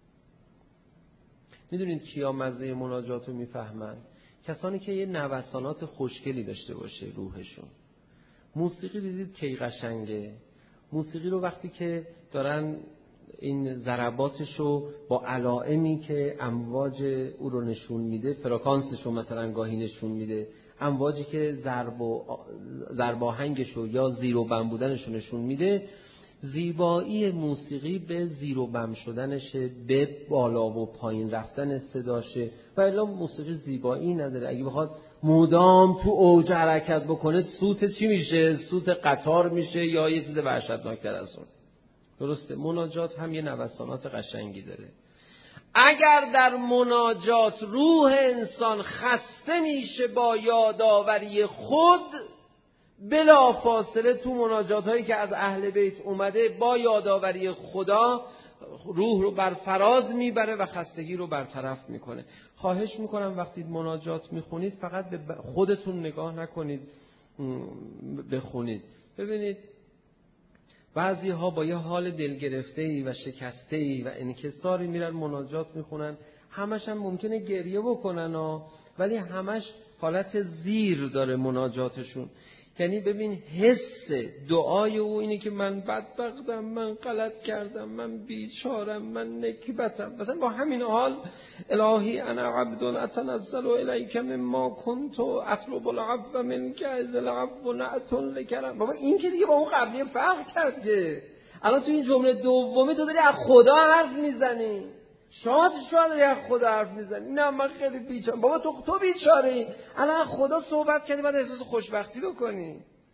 میدونید کیا مزه مناجات رو میفهمن؟ کسانی که یه نوسانات خوشگلی داشته باشه روحشون. موسیقی دیدید کی قشنگه؟ موسیقی رو وقتی که دارن این ضرباتشو با علائمی که امواج او رو نشون میده، فرکانسش رو مثلا گاهی نشون میده، امواجی که ضرب و ضرب آهنگشو یا زیر و بم بودنشو نشون میده، زیبایی موسیقی به زیر و بم شدنشه، به بالا و پایین رفتن صداشه. و الا موسیقی زیبایی نداره. اگه بخواد مدام تو اوج حرکت بکنه، سوت چی میشه؟ سوت قطار میشه یا یه چیز وحشتناکتر از اون. درسته؟ مناجات هم یه نوسانات قشنگی داره. اگر در مناجات روح انسان خسته میشه با یادآوری خود، بلا فاصله تو مناجات هایی که از اهل بیت اومده با یادآوری خدا روح رو بر فراز میبره و خستگی رو برطرف میکنه. خواهش میکنم وقتی مناجات میخونید فقط به خودتون نگاه نکنید بخونید. ببینید بعضی ها با یه حال دلگرفته‌ای و شکسته‌ای و انکساری میرن مناجات میخونن، همش هم ممکنه گریه بکنن ها، ولی همش حالت زیر داره مناجاتشون. یعنی ببین حس دعای او اینه که من بدبختم، من غلط کردم، من بیچارم، من نکبتم. مثلا با همین حال الهی انا عبد اتنزل الیک مما کنت اطلب العفو منک اذ العفو نعت لکرم. بابا این که دیگه با اون قبلی فرق کرد که الان تو این جمله دومی تو داری از خدا حرف میزنی، شاید شاید داری از خدا حرف میزنی. نه من خیلی بیچارم. بابا تو تو بیچاری، الان خدا صحبت کردی بعد احساس خوشبختی بکنی.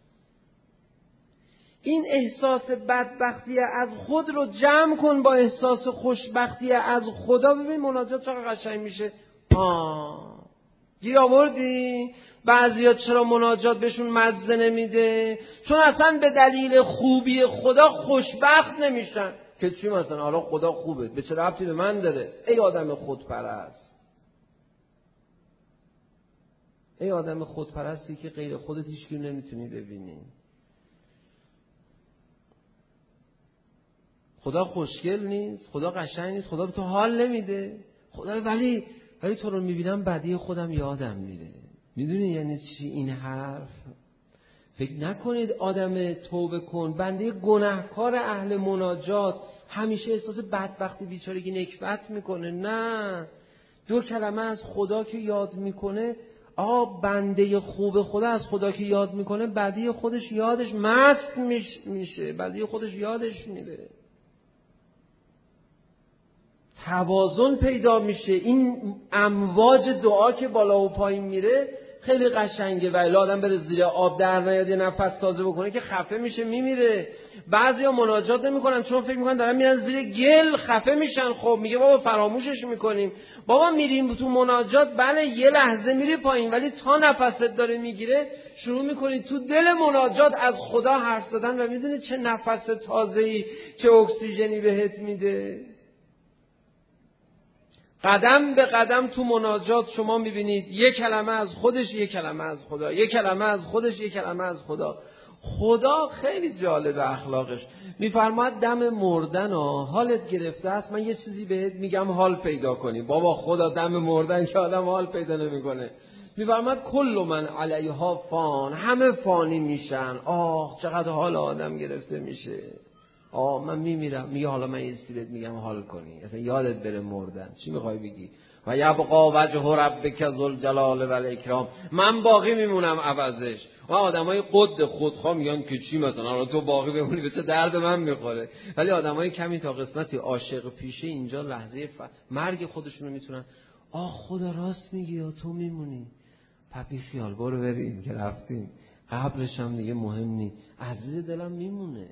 این احساس بدبختی از خود رو جمع کن با احساس خوشبختی از خدا. ببین مناجات چقدر قشنگ میشه. آه گیر آوردی؟ بعضیا چرا مناجات بهشون مزه نمیده؟ چون اصلا به دلیل خوبی خدا خوشبخت نمیشن. که چی مثلا حالا خدا خوبه به چه ربطی به من داره؟ ای آدم خودپرست، ای آدم خودپرستی که غیر خودت هیچکی نمیتونی ببینی. خدا خوشگل نیست، خدا قشنگ نیست، خدا به تو حال نمیده. خدا ولی ولی تو رو میبینم بدی خودم یادم میره. میدونی یعنی چی این حرف؟ فکر نکنید آدم توبه کن، بنده گناهکار اهل مناجات همیشه احساس بدبختی بیچارگی نکبت میکنه. نه، دو کلمه از خدا که یاد میکنه، آ بنده خوب خدا از خدا که یاد میکنه بدی خودش یادش مست میشه، بدی خودش یادش میره، توازن پیدا میشه. این امواج دعا که بالا و پایین میره خیلی قشنگه. و الا آدم بره زیر آب در نیاد یه نفس تازه بکنه که خفه میشه میمیره. بعضیا مناجات نمیکنن چون فکر میکنن دارن میرن زیر گل خفه میشن. خب میگه بابا فراموشش میکنیم. بابا میریم تو مناجات، بله یه لحظه میری پایین ولی تا نفست داره میگیره شروع میکنی تو دل مناجات از خدا حرف زدن و میدونی چه نفس تازه‌ای، چه اکسیژنی بهت میده. قدم به قدم تو مناجات شما میبینید یک کلمه از خودش، یک کلمه از خدا، یک کلمه از خودش، یک کلمه از خدا. خدا خیلی جالب اخلاقش. میفرماید دم مردن ها حالت گرفته است، من یه چیزی بهت میگم حال پیدا کنی. بابا خدا دم مردن که آدم حال پیدا نمیکنه. میفرماید کل من علیها فان، همه فانی میشن. آه چقدر حال آدم گرفته میشه. آه من میمیرم، میگه حالا من یه چیزی بهت میگم حال کنی، اصلا یادت بره مردن. چی میخوای بگی؟ و یبقا وجه ربک ذوالجلال و الاکرام، من باقی میمونم عوضش. و آدمای قد خودخواه میگن که چی مثلا حالا تو باقی بمونی به چه درد من میخوره. ولی آدمای کمی تا قسمتی عاشق پیشه اینجا لحظه ف... مرگ خودشونو میتونن. آه خدا راست میگی یا تو میمونی، پپی خیال برو بریم که رفتیم، قبرش هم دیگه مهم نی، عزیز دلم میمونه.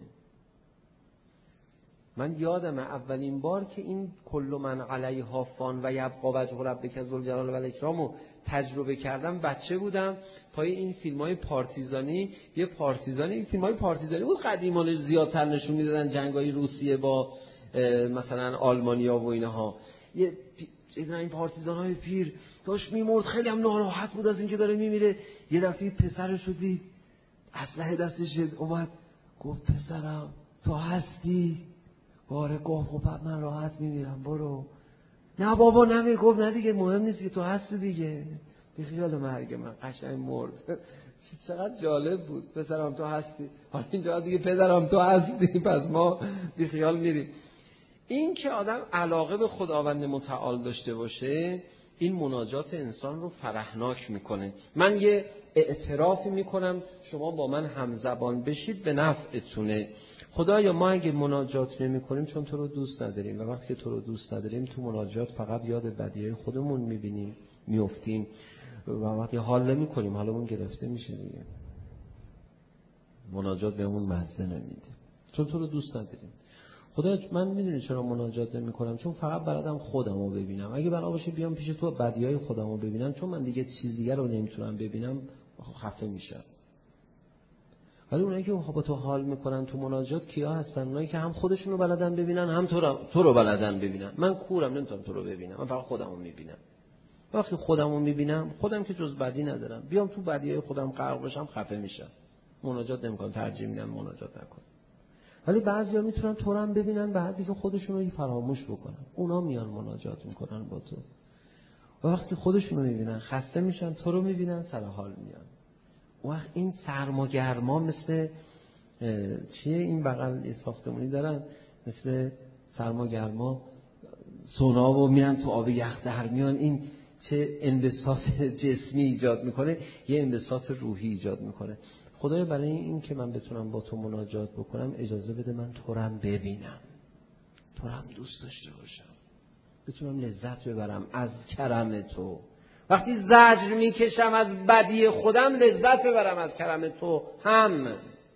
من یادم اولین بار که این کل من علیها فان و یبقا وجه ربک ذوالجلال و الاکرامو تجربه کردم، بچه بودم. پای این فیلم‌های پارتیزانی، یه پارتیزانی این فیلم‌های پارتیزانی بود قدیما زیادتر نشون میدادن، جنگ‌های روسیه با مثلا آلمانیا و اینها. یه این پارتیزان‌های پیر داشت میمرد، خیلی هم ناراحت بود از اینکه داره میمیره. یه دفعه پسرش رو دید، اسلحه دستش اومد، گفت پسرم تو هستی؟ باره گفت خب من راحت میمیرم برو. نه بابا نمیر. گفت نه دیگه مهم نیست که تو هستی دیگه، بی خیال مرگ من. قشنگ مرد. چقدر جالب بود. پسرم تو هستی، حالا اینجا دیگه پدرم تو هستی، پس ما بی خیال میریم. این که آدم علاقه به خداوند متعال داشته باشه، این مناجات انسان رو فرحناک میکنه. من یه اعترافی میکنم، شما با من همزبان بشید به نفعتونه. خدایا ما اگه مناجات نمی کنیم چون تو رو دوست نداریم، و وقتی تو رو دوست نداریم تو مناجات فقط یاد بدیهای خودمون میبینیم، میافتیم و وقتی حال نمی کنیم حالمون گرفته میشه دیگه. مناجات بهمون مزه نمیده چون تو رو دوست نداریم. خدا من میدونی چرا مناجات نمی کنم؟ چون فقط بلدم خودم رو ببینم. اگه بنا باشه بیام پیش تو بدیهای خودم رو ببینم، چون من دیگه چیز دیگر رو نمیتونم ببینم خفه میشم. ولی اونایی که با تو حال میکنن تو مناجات کیا هستن؟ اونایی که هم خودشون رو بلدن ببینن هم تو رو, تو رو بلدن ببینن. من کورم نمیتونم تو رو ببینم، من فقط خودم رو میبینم. وقتی خودم رو میبینم، خودم که جز بدی ندارم، بیام تو بدیهای خودم غرق بشم خفه میشم. مناجات نمیکنم، ترجیح میدم مناجات نکنم. ولی بعضیا میتونن تو رو هم ببینن بعد دیگه خودشون رو فراموش بکنن. اونا میان مناجات میکنن با تو. و وقتی خودشون رو میبینن خسته میشن، تو رو میبینن سر حال میان. وقت این سرماگرما مثل چیه این بغل ساختمونی دارن، مثل سرماگرما سوناب و میرن تو آب یخ در میان، این چه انبساط جسمی ایجاد میکنه، یه انبساط روحی ایجاد میکنه. خدایا برای این که من بتونم با تو مناجات بکنم اجازه بده من تو رم ببینم، تو رم دوست داشته باشم، بتونم لذت ببرم از کرم تو. وقتی زجر میکشم از بدی خودم لذت ببرم از کرم تو. هم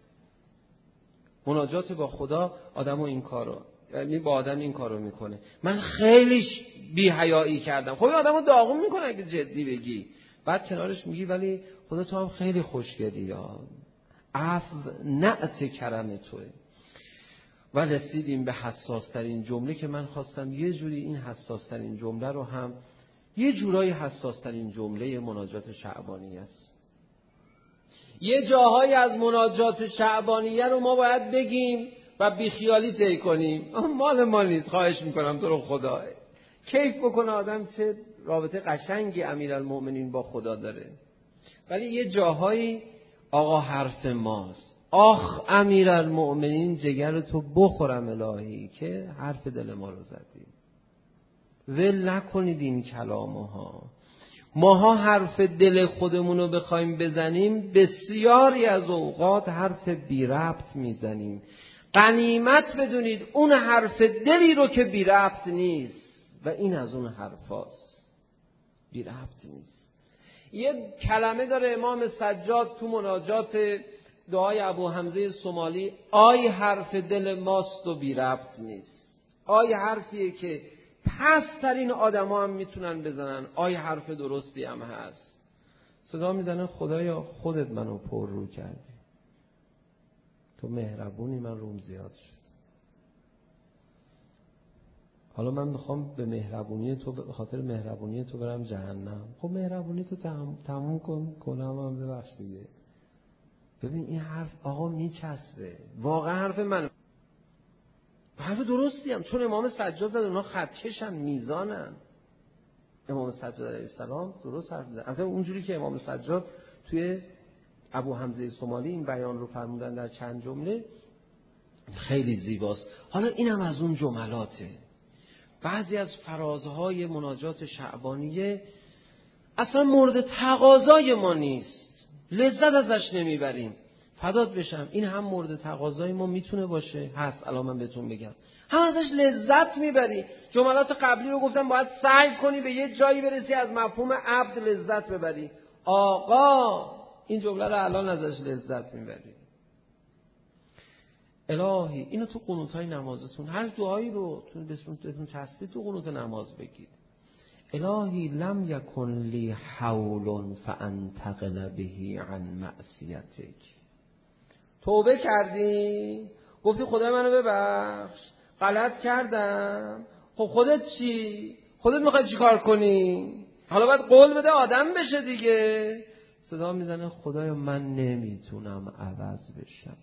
مناجات با خدا آدمو این کارو، یعنی با آدم این کارو میکنه. من خیلی بی حیایی کردم، خب این آدمو داغون میکنه اگه جدی بگی. بعد کنارش میگی ولی خدا تو هم خیلی خوشگلی، یا عفو نعت کرم توه. و رسیدیم به حساس ترین جمله که من خواستم یه جوری این حساس ترین جمله رو هم یه جورایی حساس ترین جمله مناجات شعبانی است. یه جاهایی از مناجات شعبانیه رو ما باید بگیم و بیخیالی طی کنیم. مال ما نیست، خواهش میکنم تو رو خدا. کیف بکنه آدم چه رابطه قشنگی امیرالمؤمنین با خدا داره. ولی یه جاهایی آقا حرف ماست. آخ امیرالمؤمنین جگر تو بخورم الهی که حرف دل ما رو زدی. ول نکنید این کلامها. ماها حرف دل خودمون رو بخوایم بزنیم بسیاری از اوقات حرف بی ربط میزنیم. غنیمت بدونید اون حرف دلی رو که بی ربط نیست، و این از اون حرفاست، بی ربط نیست. یه کلمه داره امام سجاد تو مناجات دعای ابو حمزه صومالی، آی حرف دل ماست و بی ربط نیست. آی حرفیه که پسترین آدم ها هم میتونن بزنن، آی حرف درستی هم هست. صدا میزنن خدایا خودت منو پر رو کردی، تو مهربونی، من روم زیاد شد. حالا من میخوام به مهربونی تو، به خاطر مهربونی تو برم جهنم. خب مهربونی تو تموم, تموم کن کنم هم ببخش دیگه. ببین این حرف آقا میچسبه، واقعا حرف من حرف درستی هم، چون امام سجاد زد اونا خطکشن، میزانن. امام سجاد علیه السلام درست حرف زد. البته اونجوری که امام سجاد توی ابو حمزه صومالی این بیان رو فرمودن در چند جمله خیلی زیباست. حالا اینم از اون جملاته. بعضی از فرازهای مناجات شعبانیه اصلا مورد تقاضای ما نیست، لذت ازش نمیبریم. فدات بشم این هم مورد تقاضای ما میتونه باشه، هست. الان من بهتون بگم هم ازش لذت میبری. جملات قبلی رو گفتم باید سعی کنی به یه جایی برسی از مفهوم عبد لذت ببری. آقا این جمله رو الان ازش لذت میبری. الهی اینو تو قنوت‌های نمازتون هر دعایی رو بهتون تصویر تو قنوت نماز بگید. الهی لم یکن لی حول فانتقل به عن معصیتک. توبه کردی، گفتی خدا منو ببخش، غلط کردم. خب خودت چی؟ خودت میخوای چی کار کنی؟ حالا باید قول بده آدم بشه دیگه. صدا میزنه خدایا من نمیتونم عوض بشم.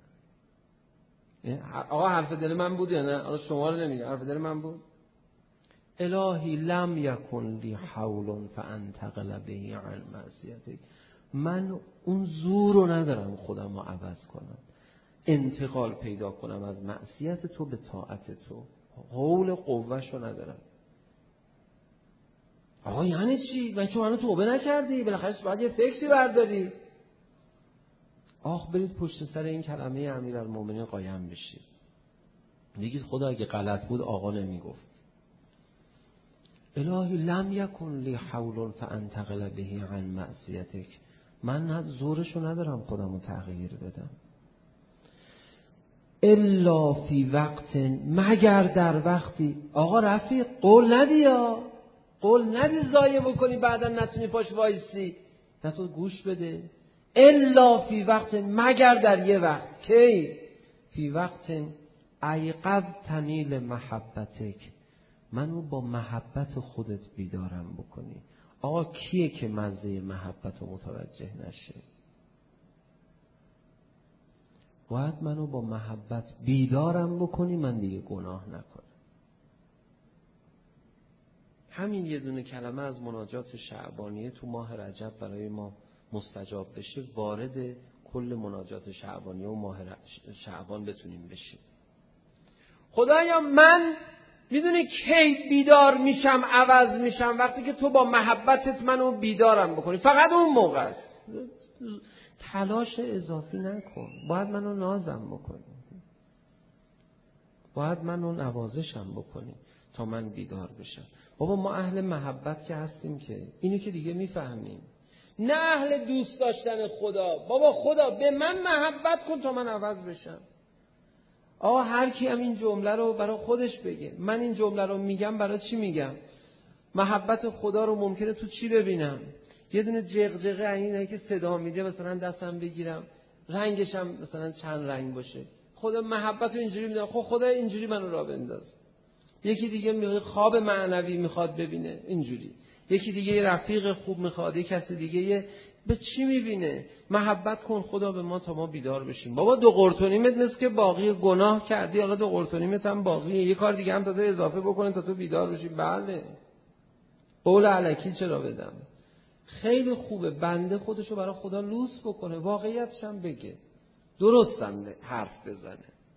آقا حرف دل من بود یا نه؟ حالا شما رو نمیگم، حرف دل من بود. الهی لم یکن لی حول فانتقل به عن معصیتک. من اون زور رو ندارم خودم رو عوض کنم، انتقال پیدا کنم از معصیت تو به طاعت تو. حول قوه‌شو ندارم. آقا یعنی چی؟ من چون منو توبه نکردی بالاخره باید یه فکری برداری. آخ برید پشت سر این کلمه امیرالمومنین قایم بشید. میگید خدا اگه غلط بود آقا نمیگفت. الهی لم یکن لی حول فانتقل به عن معصیتک. من زورشو ندارم خودمو تغییر بدم. الا فی وقت، مگر در وقتی. آقا رفیق قول ندی، یا قول ندی ضایع بکنی بعدا نتونی پاش وایسی. نه تو گوش بده. الا فی وقت، مگر در یه وقت. کی؟ فی وقت ایقظتنی لمحبتک. منو با محبت خودت بیدارم بکنی. آقا کیه که مزه محبت رو متوجه نشه؟ باید منو با محبت بیدارم بکنی من دیگه گناه نکنم. همین یه دونه کلمه از مناجات شعبانیه تو ماه رجب برای ما مستجاب بشه وارد کل مناجات شعبانی و ماه شعبان بتونیم بشیم. خدایا من میدونی کی بیدار میشم، عوض میشم؟ وقتی که تو با محبتت منو بیدارم بکنی. فقط اون موقع است. تلاش اضافی نکن. باید منو نازم بکنی، باید منو نوازشم بکنی تا من بیدار بشم. بابا ما اهل محبت که هستیم که اینو که دیگه میفهمیم، نه اهل دوست داشتن خدا. بابا خدا به من محبت کن تا من عوض بشم. آقا هر کی هم این جمله رو برای خودش بگه. من این جمله رو میگم برای چی میگم؟ محبت خدا رو ممکنه تو چی ببینم؟ یه دونه جغجغه اینه که صدا میده مثلا دستم بگیرم، رنگش هم مثلا چند رنگ باشه. خدا محبت رو اینجوری میدم، خب خدا اینجوری منو راه بنداز. یکی دیگه میگه خواب معنوی میخواد ببینه اینجوری، یکی دیگه یه رفیق خوب میخواد، یه کسی دیگه یه به چی میبینه؟ محبت کن خدا به ما تا ما بیدار بشیم. بابا دو قرتونیمت مثل که باقی گناه کردی، حالا دو قرتونیمت هم باقیه، یه کار دیگه هم تازه اضافه بکنه تا تو بیدار بشی. بله قول الکی چرا بدم؟ خیلی خوبه بنده خودشو برای خدا لوس بکنه، واقعیتش هم بگه، درستم حرف بزنه.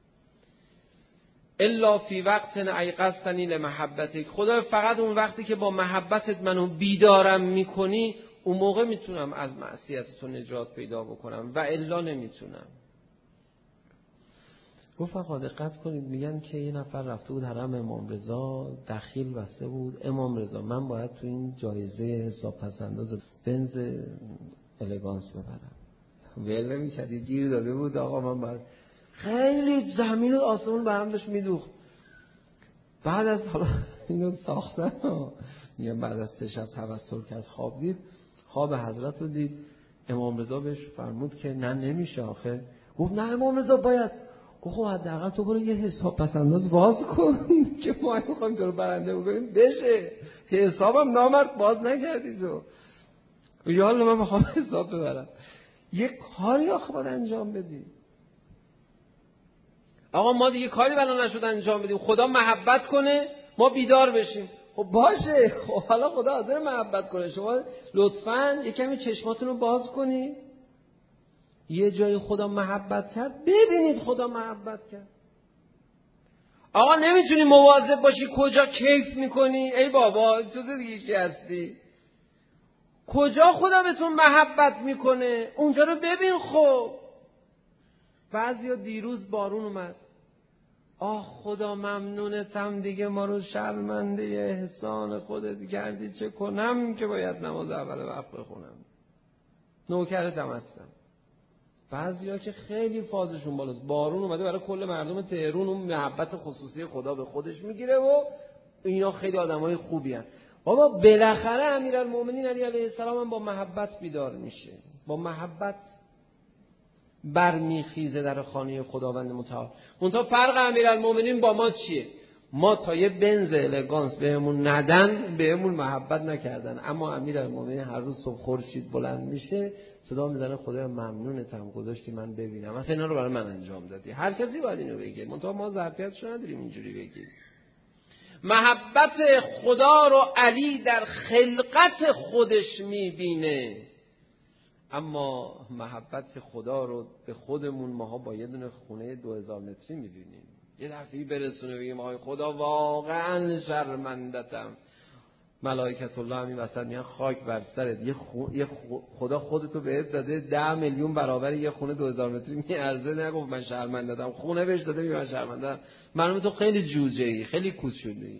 الا فی وقت ایقظتنی لمحبتک. خدا فقط اون وقتی که با محبتت منو بیدارم میکنی اون موقع میتونم از معصیت تو نجات پیدا بکنم و الا نمیتونم. گفت آقا دقت کنید، میگن که یه نفر رفته بود حرم امام رضا، دخیل بسته بود. امام رضا من باید تو این جایزه حساب پسنداز بنز الگانس ببرم. ول نمی‌کرد، گیر داده بود آقا من باید. خیلی زمین و آسمون برام داشت میدوخت. بعد از حالا اینو ساختن میگن بعد از سه شب توسل کرد، خواب دید، خواب حضرت رو دید. امام رضا بهش فرمود که نه نمیشه آخه. گفت نه امام رضا باید. گفت خب حداقل تو برو یه حساب پسنداز باز کن که ما میخوایم تو رو برنده بکنیم بشه. حسابم نامرد باز نکردی تو. یا الله من میخوام حساب ببرم. یه کاری آخه باید انجام بدی. آقا ما دیگه کاری بنا نشد انجام بدیم، خدا محبت کنه ما بیدار بشیم. خب باشه، خب حالا خدا حاضر محبت کنه، شما لطفاً یه کمی چشماتون رو باز کنید. یه جای خدا محبت کرد ببینید خدا محبت کرد. آقا نمیتونی مواظب باشی کجا کیف میکنی؟ ای بابا تو دیگه کی هستی؟ کجا خدا به تو محبت میکنه اونجا رو ببین. خب بعضیا دیروز بارون اومد، آه خدا ممنونتم دیگه ما رو شرمنده احسان خودت کردی، چه کنم که باید نماز اول وقت بخونم، نوکرتم هستم. بعضیا که خیلی فازشون بالاست، بارون اومده برای کل مردم تهران، اون محبت خصوصی خدا به خودش میگیره و اینا خیلی آدمای خوبی هستن. بابا بالاخره امیرالمومنین علی علیه السلام هم با محبت بیدار میشه، با محبت برمیخیزه در خانه خداوند متعال. منتها فرق امیرالمومنین با ما چیه؟ ما تا یه بنز الگانس بهمون ندن بهمون محبت نکردن، اما امیرالمومنین هر روز صبح خورشید بلند میشه صدا میزنه خدایا ممنونتم گذاشتی من ببینم، مثلا اینا رو برای من انجام دادی. هر کسی باید اینو بگه، منتها ما ظرفیتش نداریم اینجوری بگیم. محبت خدا رو علی در خلقت خودش میبینه، اما محبت خدا رو به خودمون ماها با یه دونه خونه دو هزار متری میبینیم. یه دفعی برسونه بگیم آقای خدا واقعا شرمندتم، ملائکت الله همین وسط میگن خاک بر سرت، یه, خو... یه خو... خدا خودتو بهت داده ده میلیون برابر یه خونه دو هزار متری میارزه، نگفت من شرمندتم، خونه بهش داده میگه من شرمندتم. معلومه تو خیلی جوجه‌ای، خیلی کوچولویی.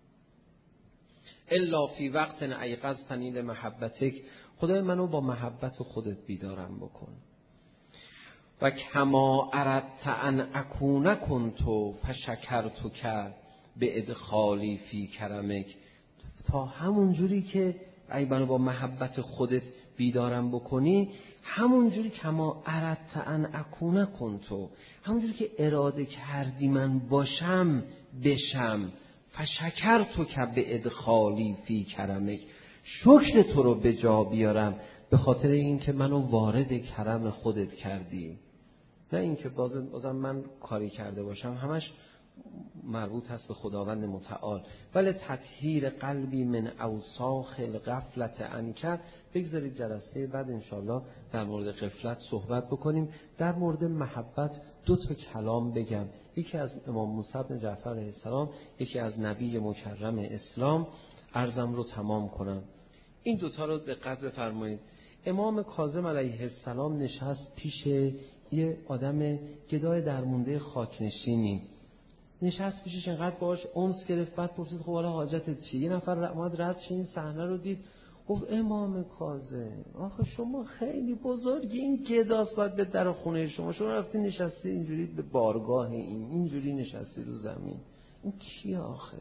الا فی وقت ایقظتنی لمحبتک. خدای منو با محبت خودت بیدارم بکن. و کما اردت ان اکون کنتو فشکرتک به ادخالی فی کرمک. تا همون جوری که ای منو با محبت خودت بیدارم بکنی، همون جوری کما اردت ان اکون کنتو، همون جوری که اراده کردی من باشم بشم. فشکرتک به ادخالی فی کرمک. شکر تو رو به جا بیارم به خاطر اینکه منو وارد کرم خودت کردی. نه اینکه بازم بازم من کاری کرده باشم، همش مربوط هست به خداوند متعال. ولی تطهیر قلبی من اوساخ الغفلت عنک. بگذارید جلسه بعد انشالله در مورد غفلت صحبت بکنیم. در مورد محبت دو تا کلام بگم، یکی از امام موسی بن جعفر علیه السلام، یکی از نبی مکرم اسلام. عرضم رو تمام کنم. این دوتا رو دقت بفرمایید. امام کاظم علیه السلام نشست پیش یه آدم گدای درمونده خاکنشینی، نشست پیشش، انقدر باهاش انس گرفت. بعد پرسید خب حالا حاجتت چیه؟ یه نفر اومد رد شه این صحنه رو دید، گفت امام کاظم آخه شما خیلی بزرگی، این گداست باید به در خونه شما، شما رفتی نشستی اینجوری به بارگاه این، اینجوری نشستی رو زمین، این کیه آخه؟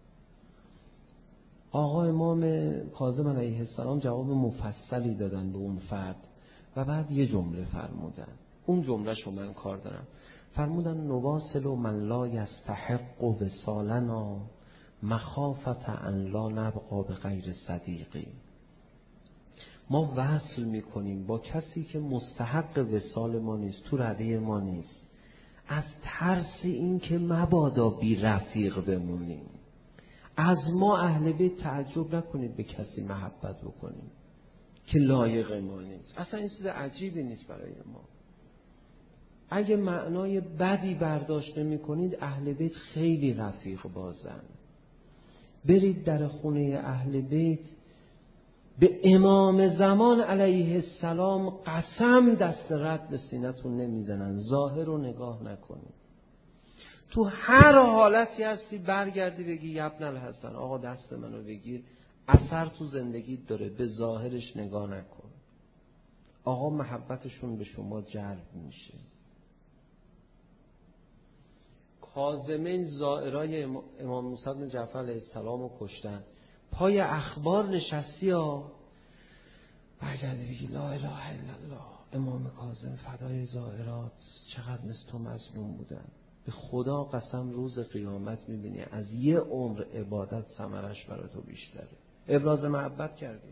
آقا امام کاظم علیه السلام جواب مفصلی دادن به اون فرد و بعد یه جمله فرمودن. اون جمله شو من کار دارم. فرمودن نواصل من لا یستحق وصالنا مخافت ان لا نبقا به غیر صدیقی. ما وصل میکنیم با کسی که مستحق وصال ما نیست، تو رده ما نیست، از ترس این که مبادا بی رفیق بمونیم. از ما اهل بیت تعجب نکنید به کسی محبت بکنیم که لایق ما نیست. اصلا این چیز عجیبی نیست برای ما. اگه معنای بدی برداشت نمی کنید، اهل بیت خیلی رفیق بازن. برید در خونه اهل بیت، به امام زمان علیه السلام قسم دست رد به سینتون نمیزنن. ظاهر رو نگاه نکنید. تو هر حالتی هستی برگردی بگی ابن الحسن آقا دست منو بگیر، اثر تو زندگیت داره، به ظاهرش نگاه نکن. آقا محبتشون به شما جلب میشه. کاظمین زائرای امام موسی بن جعفر علیه السلام رو کشتن. پای اخبار نشستی ها، برگردی بگی لا اله الا الله، امام کاظم فدای زائرات، چقدر مثل تو مظلوم بودن. به خدا قسم روز قیامت میبینی از یه عمر عبادت ثمرش برای تو بیشتره. ابراز محبت کردی.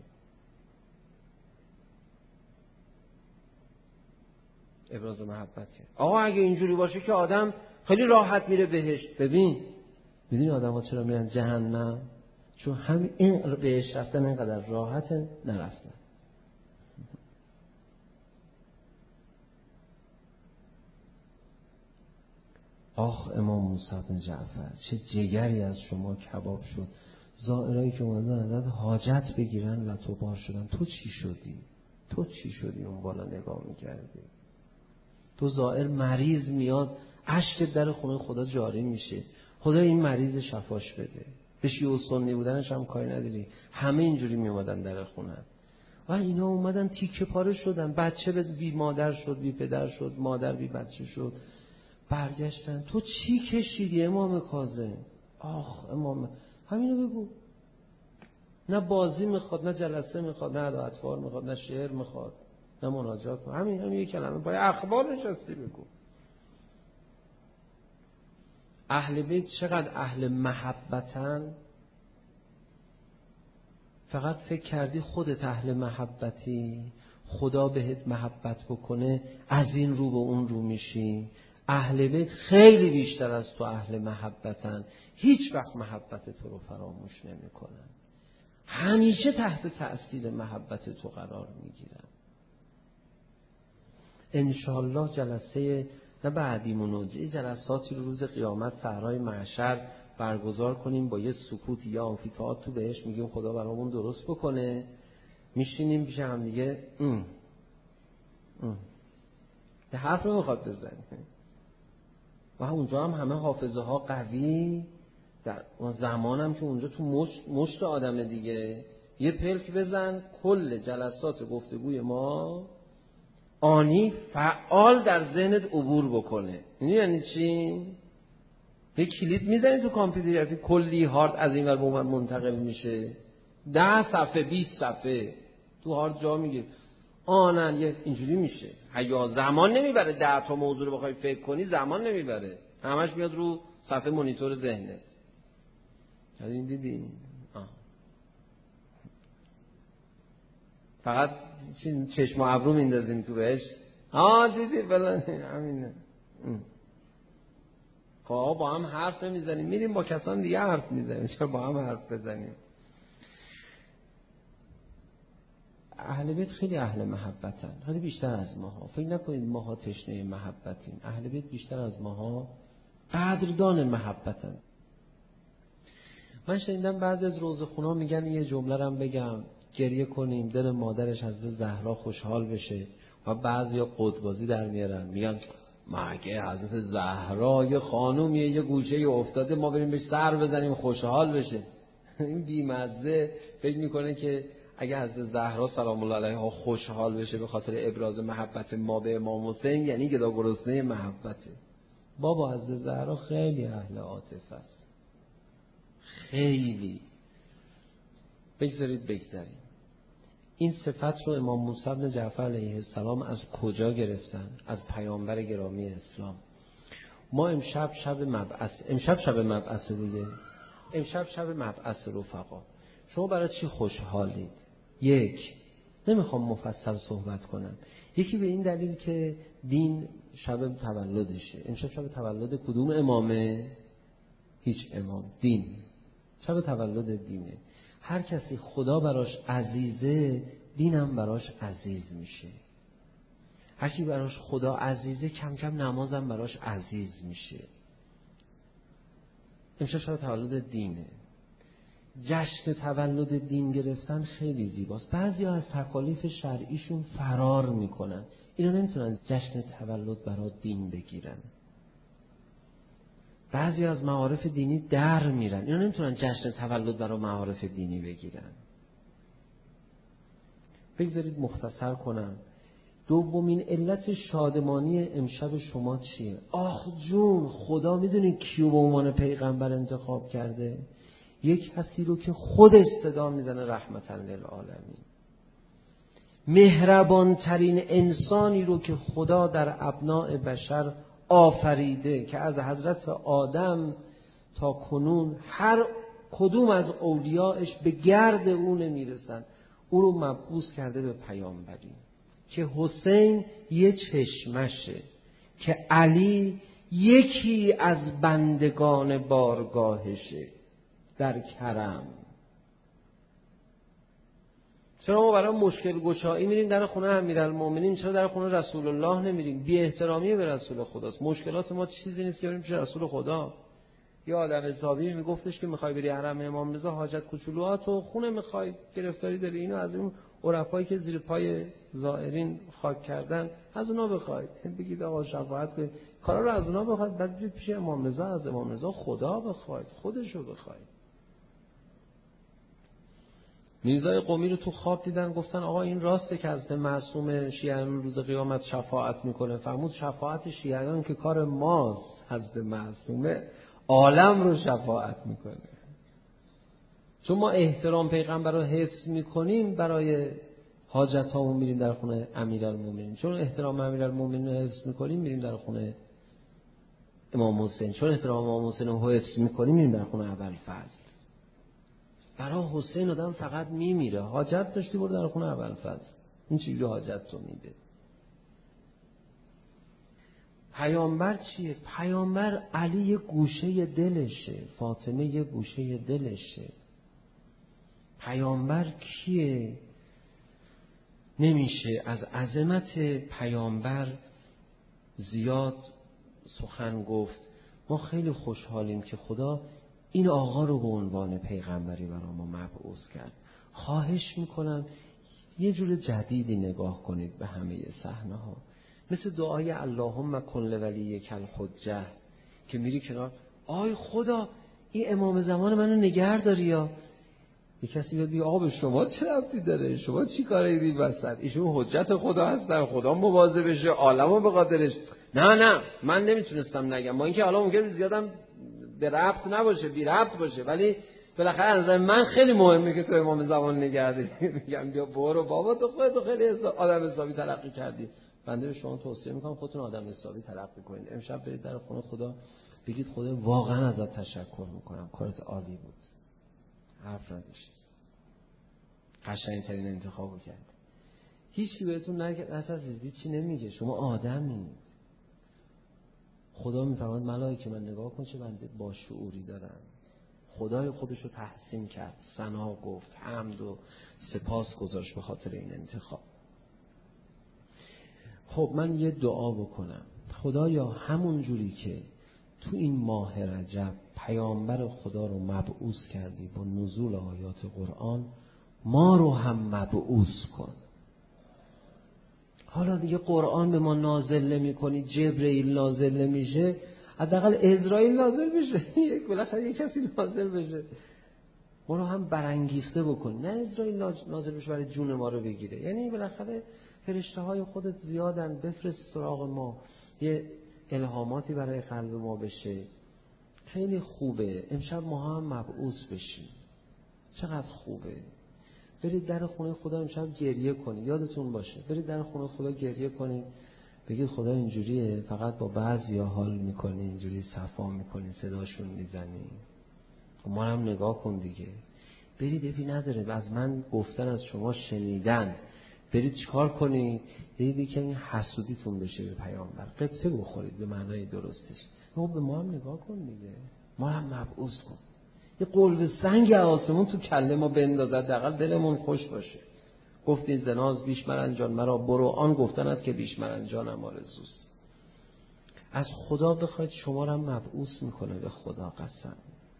ابراز محبت کرد. آقا اگه اینجوری باشه که آدم خیلی راحت میره بهشت. ببین میدونی آدم ها چرا میرن جهنم؟ چون همین این بهشت رفتن اینقدر راحته نرفتن. آخ امام موسی بن جعفر چه جگری از شما کباب شد. زائرایی که اومدن ازت حاجت بگیرن لطوبار شدن. تو چی شدی؟ تو چی شدی اون بالا نگاه میکردی؟ تو زائر مریض میاد، اشک در خونه خدا جاری میشه، خدا این مریض شفاش بده. به شیعه و سنی بودنش هم کاری نداری، همه اینجوری میومدن در خونه و اینا اومدن تیکه پاره شدن. بچه بی مادر شد، بی پدر شد، مادر بی بچه شد، برگشتن. تو چی کشیدی امام کاظم؟ آخ امام، همینو بگو. نه بازی میخواد، نه جلسه میخواد، نه اطفال میخواد، نه شعر میخواد، نه مناجات. همین همین یک کلمه پای اخبار نشستی بگو. اهل بیت چقدر اهل محبتن. فقط فکر کردی خودت اهل محبتی، خدا بهت محبت بکنه از این رو به اون رو میشی. اهل بیت خیلی بیشتر از تو اهل محبتن، هیچ وقت محبت تو رو فراموش نمی کنن، همیشه تحت تأثیر محبت تو قرار میگیرن. انشالله جلسه نه بعدیمونو جلساتی رو روز قیامت صحرای محشر برگزار کنیم با یه سکوت یا آمفی‌تئاتر تو بهش میگیم خدا برامون درست بکنه، میشینیم پیش هم دیگه ام ام ده حرف رو میخواد بزنه و اونجا هم همه حافظه ها قوی، در زمانم که اونجا تو مشت, مشت آدم دیگه یه پلک بزن کل جلسات گفتگوی ما آنی فعال در ذهنت عبور بکنه. یعنی چی؟ یه کلید میزنی تو کامپیوتر کلی هارد از این ور به اون منتقل میشه، ده صفحه بیست صفحه تو هارد جا میگیره. آنن یه اینجوری میشه. حیا زمان نمیبره، ده تا موضوع رو بخوای فکر کنی زمان نمیبره، همش میاد رو صفحه مانیتور ذهنت. این دیدی؟ آه. فقط چشم و ابرو میندازیم تو بهش. آه دیدی فلان همینه. خب آقا با هم حرف نمیزنیم، میریم با کسان دیگه حرف میزنیم، چرا با هم حرف بزنیم؟ اهل بیت خیلی اهل محبتن، خیلی بیشتر از ماها. فکر نکنید ماها تشنه محبتیم، اهل بیت بیشتر از ماها قدردان محبتن. من شنیدم بعضی از روزخونا میگن یه جمله رم بگم گریه کنیم دل مادرش از زهرا خوشحال بشه، و بعضیا قطبازی در میارن میگن مگه حضرت زهرا یه خانومیه یه گوشه افتاده ما بریم بهش سر بزنیم خوشحال بشه؟ این بیمزه فکر میکنه که اگه حضرت زهرا سلام الله علیها خوشحال بشه به خاطر ابراز محبت ما به امام حسین، یعنی گدا گرسنه محبته. بابا حضرت زهرا خیلی اهل عاطفه است، خیلی. بگذارید بگذاریم این صفت رو امام موسی بن جعفر علیه السلام از کجا گرفتن؟ از پیامبر گرامی اسلام. ما امشب شب مبعث، امشب شب مبعث دیگه، امشب شب مبعث رفقا. شما برای چی خوشحالید؟ یک، نمیخوام مفصل صحبت کنم، یکی به این دلیل که دین شب تولدشه. امشب شب تولد کدوم امامه؟ هیچ امام. دین شب تولد دینه. هر کسی خدا براش عزیزه دینم براش عزیز میشه. هر کی براش خدا عزیزه کم کم نمازم براش عزیز میشه. امشب شب تولد دینه. جشن تولد دین گرفتن خیلی زیباست. بعضیا از تکالیف شرعیشون فرار میکنن، اینا نمیتونن جشن تولد برای دین بگیرن. بعضی از معارف دینی در میرن، اینا نمیتونن جشن تولد برای معارف دینی بگیرن. بگذارید مختصر کنم. دومین علت شادمانی امشب شما چیه؟ آخ جون، خدا میدونی کیو به عنوان پیغمبر انتخاب کرده؟ یک کسی رو که خودش صدا میزنه رحمتاً للعالمین. مهربان ترین انسانی رو که خدا در ابناء بشر آفریده، که از حضرت آدم تا کنون هر کدوم از اولیاءش به گرد او نمیرسن، او رو مبعوث کرده به پیامبری. که حسین یه چشمشه، که علی یکی از بندگان بارگاهشه در کرم. چرا ما برای مشکل گشایی میریم در خونه امیرالمومنین، چرا در خونه رسول الله نمیریم؟ بی احترامی به رسول خداست. مشکلات ما چیزی نیست که بریم پیش رسول خدا. یه آدم حسابی میگفتش که میخوای بری حرم امام رضا حاجت کوچولوات و خونه میخوای، گرفتاری داری، اینو از اون عرفایی که زیر پای زائرین خاک کردن از اونا بخواید. بگید آقا شفاعت کنید، کارا رو از اونا بخواید، بعد برید پیش امام رضا از امام رضا خدا بخواید، خودشو بخواید. میرزای قمی رو تو خواب دیدن، گفتن آقا این راسته که حضرت معصوم شیعیان روز قیامت شفاعت میکنه؟ فرمود شفاعت شیعیان که کار ماست، حضرت معصومه عالم رو شفاعت میکنه. چون ما احترام پیغمبر رو حفظ میکنیم، برای حاجت هامون میریم در خونه امیرالمومنین. چون احترام امیرالمومنین رو حفظ میکنیم میریم در خونه امام حسین. چون احترام امام حسین رو حفظ میکنیم میریم در خونه ابوالفضل. برای حسین آدم فقط میمیره. حاجت داشتی برو در خونه ابوالفضل، این چیزی حاجت تو میده. پیامبر چیه؟ پیامبر علی یه گوشه دلشه، فاطمه یه گوشه دلشه. پیامبر کیه؟ نمیشه از عظمت پیامبر زیاد سخن گفت. ما خیلی خوشحالیم که خدا این آقا رو به عنوان پیغمبری برای ما مبعوث کرد. خواهش میکنم یه جور جدیدی نگاه کنید به همه صحنه ها، مثل دعای اللهم کن لولیک الحجه که میری کنار، آی خدا این امام زمان منو نگه داری. یا یه کسی بیاد بگه آقا به شما چه ربطی داره، شما چی کاره بی وسط، ایشون حجت خدا هستن، خدا مواظب بشه عالمو به خاطرش. نه نه من نمیتونستم نگم، با اینکه حالا ممکنه زیادم به ربط نباشه، بی ربط باشه، ولی بالاخره از نظر من خیلی مهمه که تو امام زمان نگه داری. میگم بیا برو بابا، تو خودت خیلی آدم حسابی تلقی کردی. بنده به شما توصیه میکنم خودتون آدم حسابی تلقی کنید. امشب برید در خونه خدا بگید خدا واقعا ازت تشکر میکنم، کارت عالی بود، حرف نداشت، قشنگترین انتخابو کرد. هیچ کی بهتون نگه اصلا زیدی چی نمیگه، شما آدمید. خدا میفرماید ملائکه من نگاه کن چه بنده با شعوری دارم. خدای خودش رو تحسین کرد، ثنا گفت، حمد و سپاس گذاشت به خاطر این انتخاب. خب من یه دعا بکنم. خدایا همون جوری که تو این ماه رجب پیامبر خدا رو مبعوث کردی با نزول آیات قرآن، ما رو هم مبعوث کن. حالا دیگه قرآن به ما نازل نمی کنی، جبرئیل نازل نمیشه، حداقل اسرائیل نازل بشه، یک بالاخره یک کسی نازل بشه، ما رو هم برانگیخته بکن. نه اسرائیل نازل بشه برای جون ما رو بگیره. یعنی بالاخره فرشته های خودت زیادن، بفرست سراغ ما، یه الهاماتی برای قلب ما بشه. خیلی خوبه امشب ما هم مبعوث بشیم. چقدر خوبه. برید در خونه خدا امشب گریه کنید. یادتون باشه برید در خونه خدا گریه کنید، بگید خدا اینجوریه، فقط با بعضیا حال میکنی، اینجوری صفا میکنی، صداشون میزنی، ما هم نگاه کن دیگه. برید ابی نداره از من گفتن، از شما شنیدن، برید چیکار کنید؟ برید که این حسودیتون بشه به پیامبر، قبطه بخورید به معنای درستش. ما به ما هم نگاه کن دیگه، ما هم مبعوث کن. یه قلب سنگ آسمون تو کله ما بندازد، حداقل دلمون خوش باشه. گفتی زناز بیش مرنجان مرا برو، آن گفتند که بیش مرنجانم آرزوست. از خدا بخواید شما را مبعوث میکنه به خدا قسم.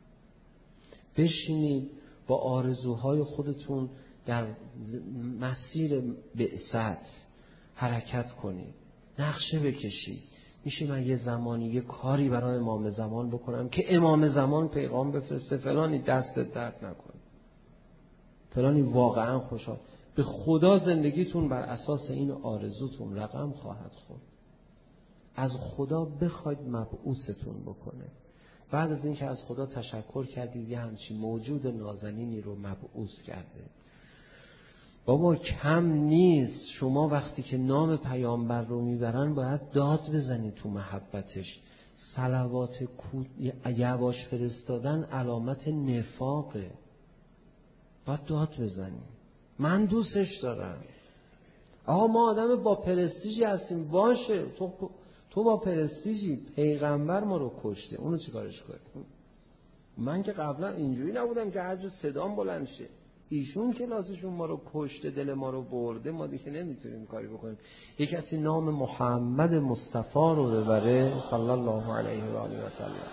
بشینید با آرزوهای خودتون در مسیر بعثت حرکت کنید، نقشه بکشید. میشه من یه زمانی یه کاری برای امام زمان بکنم که امام زمان پیغام بفرسته فلانی دستت درد نکنه، فلانی واقعا خوشحال. به خدا زندگیتون بر اساس این آرزوتون رقم خواهد خورد. از خدا بخواید مبعوثتون بکنه. بعد از اینکه از خدا تشکر کردید یه همچین موجود نازنینی رو مبعوث کرده. بابا کم نیست. شما وقتی که نام پیامبر رو میبرن باید داد بزنید تو محبتش. صلوات یواش فرستادن علامت نفاقه، باید داد بزنید. من دوستش دارم. آقا ما آدم با پرستیژی هستیم، باشه تو تو با پرستیژی، پیغمبر ما رو کشته، اونو چیکارش کنیم؟ من که قبلا اینجوری نبودم که هر جا صدام بلند شه. ایشون کلاسشون ما رو کشته، دل ما رو برده، ما دیگه نمیتونیم کاری بکنیم. یک کسی نام محمد مصطفی رو ببره صلی الله علیه و آله و سلم،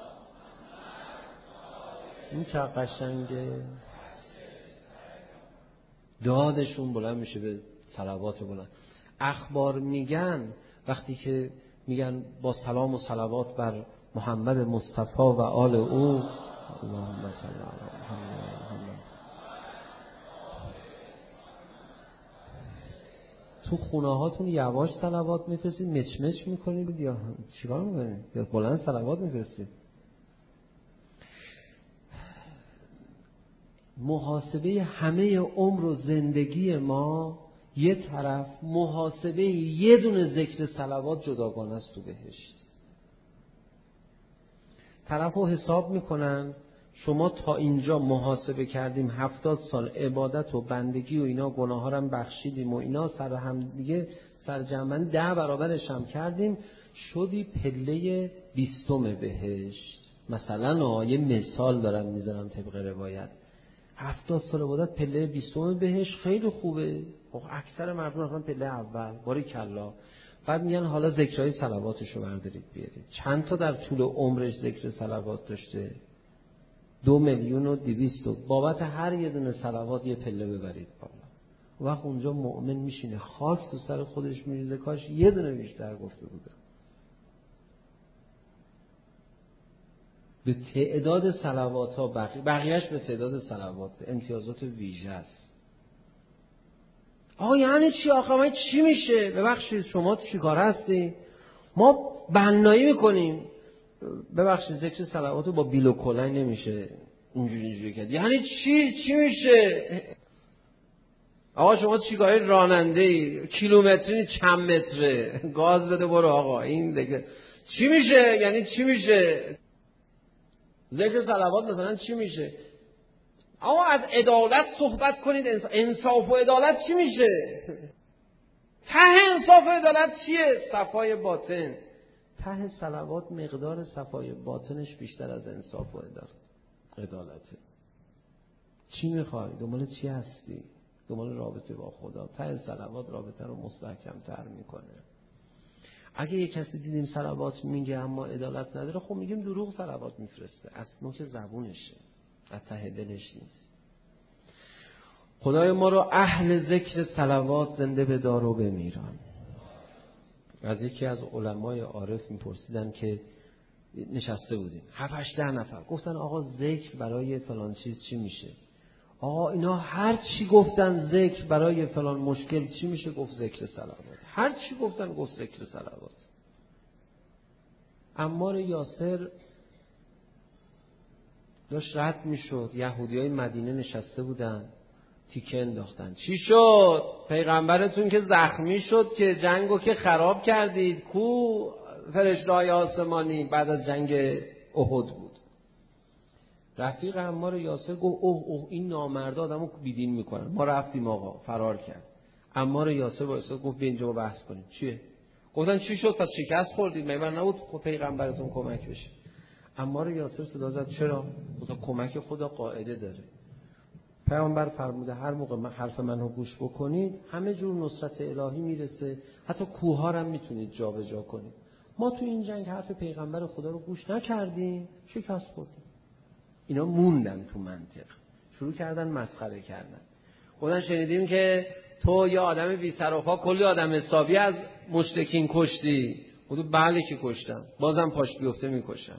این چه قشنگه. دادشون بلند میشه به صلوات بلند. اخبار میگن وقتی که میگن با سلام و صلوات بر محمد مصطفی و آل او، اللهم صل علی محمد. تو خونه هاتون یواش صلوات میفرستید، مچمچ میکنید یا چیکار میکنید؟ یا بلند صلوات میفرستید؟ محاسبه همه عمر و زندگی ما یه طرف، محاسبه یه دونه ذکر صلوات جداگانه است تو بهشت. طرفو حساب میکنن شما تا اینجا محاسبه کردیم هفتاد سال عبادت و بندگی و اینا، گناه ها رو بخشیدیم و اینا، سر هم دیگه سر جمعن ده برابرش هم کردیم، شدی پله بیستم بهشت. مثلا یه مثال دارم میزنم طبق روایت، هفتاد سال عبادت پله بیستم بهشت خیلی خوبه. اکثر مردم رفتن پله اول، باری کلا. بعد میگن حالا ذکرهای صلواتشو بردارید بیارید. چند تا در طول عمرش ذکر صلوات داشته؟ دو میلیون و دویست. بابت هر یه دونه صلوات یه پله ببرید بالا. وقت اونجا مؤمن میشینه خاک تو سر خودش میریزه، کاش یه دونه بیشتر گفته بوده. به تعداد صلوات ها بقیه بقیهش به تعداد صلوات، امتیازات ویژه است. آقا یعنی چی آقا؟ من چی میشه؟ ببخشید شما چی کار هستی؟ ما بنایی میکنیم. ببخشید ذکر صلوات با بیل و کلنگ نمیشه اینجوری اینجوری کرد. یعنی چی؟ چی میشه؟ آقا شما چی کاری راننده ای؟ کیلومتری چند متره؟ گاز بده برو آقا. این دیگه چی میشه؟ یعنی چی میشه؟ ذکر صلوات مثلا چی میشه؟ آقا از عدالت صحبت کنید. انصاف و عدالت چی میشه؟ ته انصاف و عدالت چیه؟ صفای باطن، ته صلوات مقدار صفای باطنش بیشتر از انصاف و عدالته. چی میخوای؟ دنبال چی هستی؟ دنبال رابطه با خدا. ته صلوات رابطه رو مستحکم تر میکنه. اگه یک کسی دیدیم صلوات میگه اما عدالت نداره، خب میگیم دروغ صلوات میفرسته، از نوک زبونشه، از ته دلش نیست. خدای ما رو اهل ذکر صلوات زنده بدار و بمیران. از یکی از علمای عارف میپرسیدن که نشسته بودیم هفت هشت ده نفر، گفتن آقا ذکر برای فلان چیز چی میشه؟ آقا اینا هر چی گفتن ذکر برای فلان مشکل چی میشه؟ گفت ذکر صلوات. هر چی گفتن گفت ذکر صلوات. عمار یاسر داشت رد میشد، یهودیای مدینه نشسته بودن، تیکه انداختن. چی شد؟ پیغمبرتون که زخمی شد که جنگو که خراب کردید، کو فرشته‌های آسمانی بعد از جنگ احد بود. رفیق عمار یاسر گفت اوه اوه این نامرد آدمو بیدین میکنن. ما رفتیم آقا، فرار کرد. عمار یاسر وایساد گفت بیا اینجا بحث کنیم. چیه؟ گفتن چی شد؟ پس شکست خوردید؟ میبر نبود خب پیغمبرتون کمک بشه. عمار یاسر صدا زد چرا؟ گفت کمک خدا قاعده داره. پیامبر فرموده هر موقع من حرف منو گوش بکنید همه جور نصرت الهی میرسه، حتی کوه‌ها رو هم میتونید جابجا کنید. ما تو این جنگ حرف پیغمبر خدا رو گوش نکردیم، شکست خوردیم. اینا موندن تو منطق، شروع کردن مسخره کردن. خودن شنیدیم که تو یا آدم بی سر و پا کلی آدم حسابی از مشرکین کشتی. خودو بله که کشتم، بازم پاش بیفته میکشم.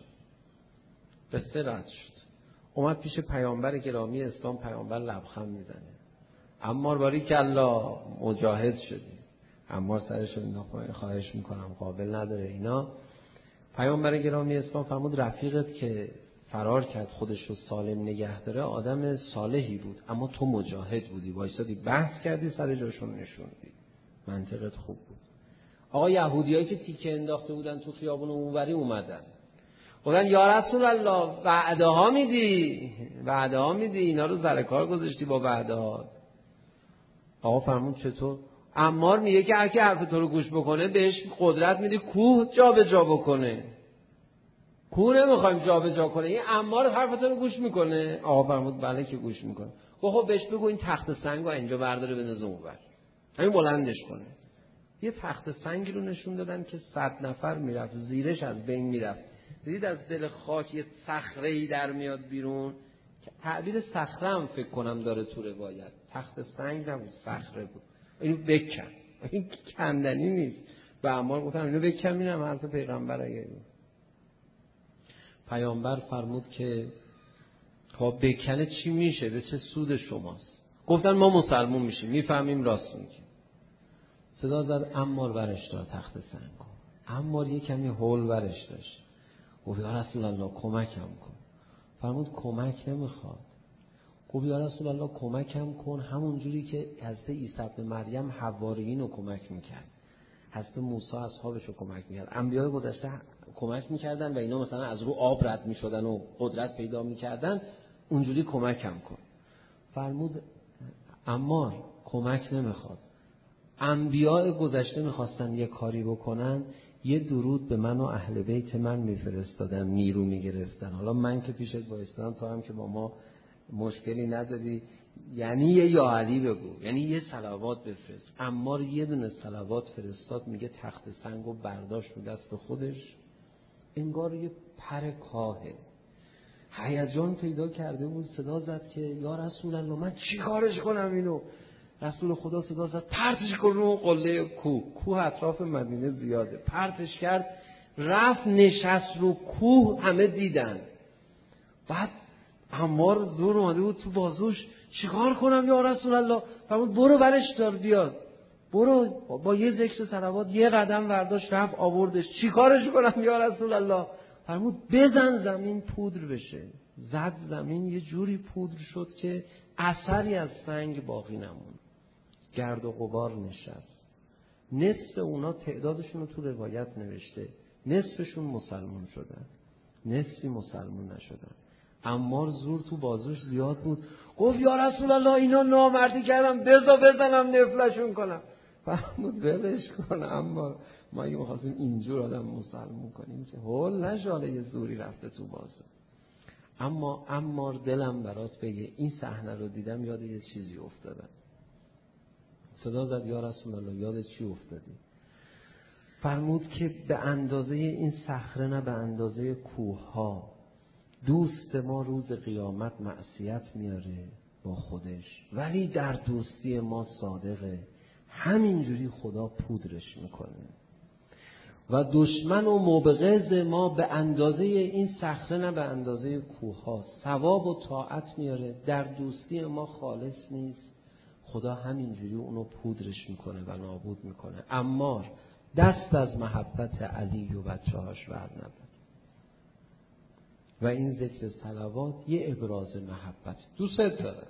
قصه رد شد. اومد پیش پیامبر گرامی اسلام، پیامبر لبخند میزنه. عمار باریکالله مجاهد شدی. عمار سرش رو انداخت، خواهش میکنم قابل نداره اینا. پیامبر گرامی اسلام فرمود رفیقت که فرار کرد خودش رو سالم نگه داره آدم صالحی بود، اما تو مجاهد بودی، وایسادی بحث کردی سر جاشون نشوندی. منطقت خوب بود. آقا یهودیایی که تیکه انداخته بودن تو خیابون اونوری اومدن، گفتن یا رسول الله وعده ها میدی وعده ها میدی اینا رو زر کار گذاشتی با وعده ها. آقا فرمود چطور؟ عمار میگه که هر کی حرف تو رو گوش بکنه بهش قدرت میدی کوه جا به جا بکنه. کوه نمیخوایم جا به جا کنه، این عمار حرف تو رو گوش میکنه. آقا فرمود بله که گوش میکنه. گفت خب بهش بگو این تخت سنگو اینجا برداره بندازه اونور، همین بلندش کنه. یه تخت سنگی رو نشون دادن که صد نفر میرفت زیرش از بین میرفت. دیدید از دل خاک یه صخره‌ای در میاد بیرون. تعبیر صخره هم فکر کنم داره تو روایت. تخت سنگ نبود، صخره بود. اینو بکن، این کندنی نیست. به عمار گفتم اینو بکن، اینم حرف پیغمبر. اگه پیامبر فرمود که خب بکنه چی میشه؟ به چه سود شماست؟ گفتن ما مسلمون میشیم، میفهمیم راست میگیم. صدا زد عمار ورش دار تخت سنگو. عمار یه کمی هول ورش داشت. گفت یا رسول الله کمکم کن. فرمود کمک نمیخواد. گفت یا رسول الله کمکم کن همون جوری که حضرت عیسی ابن مریم حواریین رو کمک میکرد، حضرت موسی اصحابش رو کمک میکرد، انبیاء گذشته کمک میکردن و اینا مثلا از رو آب رد میشدن و قدرت پیدا میکردن، اونجوری کمکم کن. فرمود عمار کمک نمیخواد. انبیاء گذشته میخواستن یه کاری بکنن، یه درود به من و اهل بیت من میفرستادن، نیرو میگرفتن. حالا من که پیشت بایستادم، تو هم که با ما مشکلی نداری، یعنی یه یا علی بگو، یعنی یه صلوات بفرست. عمار یه دونه صلوات فرستاد، میگه تخت سنگو برداشت رو دست خودش، انگار یه پر کاهه. هیجان پیدا کرده بود، صدا زد که یا رسول الله من چی کارش کنم اینو؟ رسول خدا صدا زد پرتش کن رو قله کوه. کوه اطراف مدینه زیاده. پرتش کرد، رفت نشست رو کوه، همه دیدن. بعد عمار زور اومده بود تو بازوش، چیکار کنم یا رسول الله؟ فرمود برو برش دار بیاد. برو. با یه ذکر صلوات یه قدم برداشت رفت آوردش. چیکارش کنم یا رسول الله؟ فرمود بزن زمین پودر بشه. زد زمین، یه جوری پودر شد که اثری از سنگ باقی نموند. گرد و غبار نشست. نصف اونا تعدادشون رو تو روایت نوشته، نصفشون مسلمان شدن، نصفی مسلمان نشدن. عمار زور تو بازوش زیاد بود، گفت یا رسول الله اینا نامردی کردم، بذار بزنم نفلشون کنم. فرمود ولش کن عمار، ما اگه بخواستیم اینجور آدم مسلمون کنیم که هول نشاله یه زوری رفته تو بازه. اما عمار دلم برات بگه این صحنه رو دیدم یاد یه چیزی افتادم. صدا زد یا رسول الله یاد چی افتادی؟ فرمود که به اندازه این صخره نه به اندازه کوه ها دوست ما روز قیامت معصیت میاره با خودش، ولی در دوستی ما صادقه، همینجوری خدا پودرش میکنه. و دشمن و مبغض ما به اندازه این صخره نه به اندازه کوه ها ثواب و طاعت میاره، در دوستی ما خالص نیست، خدا همینجوری اونو پودرش میکنه و نابود میکنه. عمار دست از محبت علی و بچه هاش ور نداره. و این ذکر صلوات یه ابراز محبت، دوست داره.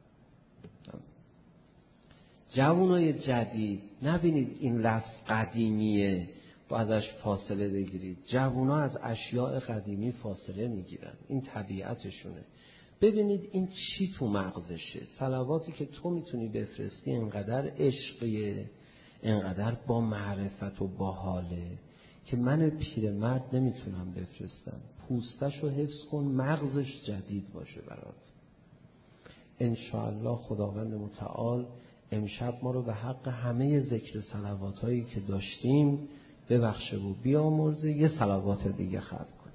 جوانای جدید نبینید این لفظ قدیمیه با ازش فاصله بگیرید. جوونا از اشیاء قدیمی فاصله میگیرن، این طبیعتشونه. ببینید این چی تو مغزشه. صلواتی که تو میتونی بفرستی انقدر عشقیه، انقدر با معرفت و با حاله که من پیرمرد نمیتونم بفرستم. پوستشو حفظ کن، مغزش جدید باشه برات. انشاءالله خداوند متعال امشب ما رو به حق همه ذکر صلواتایی که داشتیم ببخشه و بیامرزه. یه صلوات دیگه ختم کن.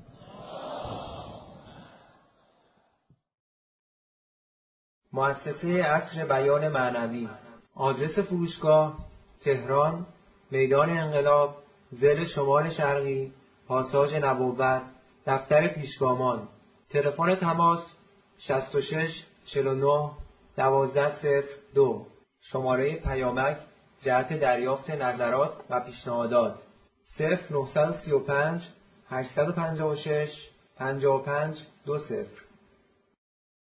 مؤسسه عصر بیان معنوی. آدرس فروشگاه تهران، میدان انقلاب، ضلع شمال شرقی، پاساژ نبوت، دفتر پیشگامان. تلفن تماس شصت و شش چهل و نه دوازده صفر دو. شماره پیامک جهت دریافت نظرات و پیشنهادات صفر نه سه پنج هشت پنج شش پنج پنج دو صفر.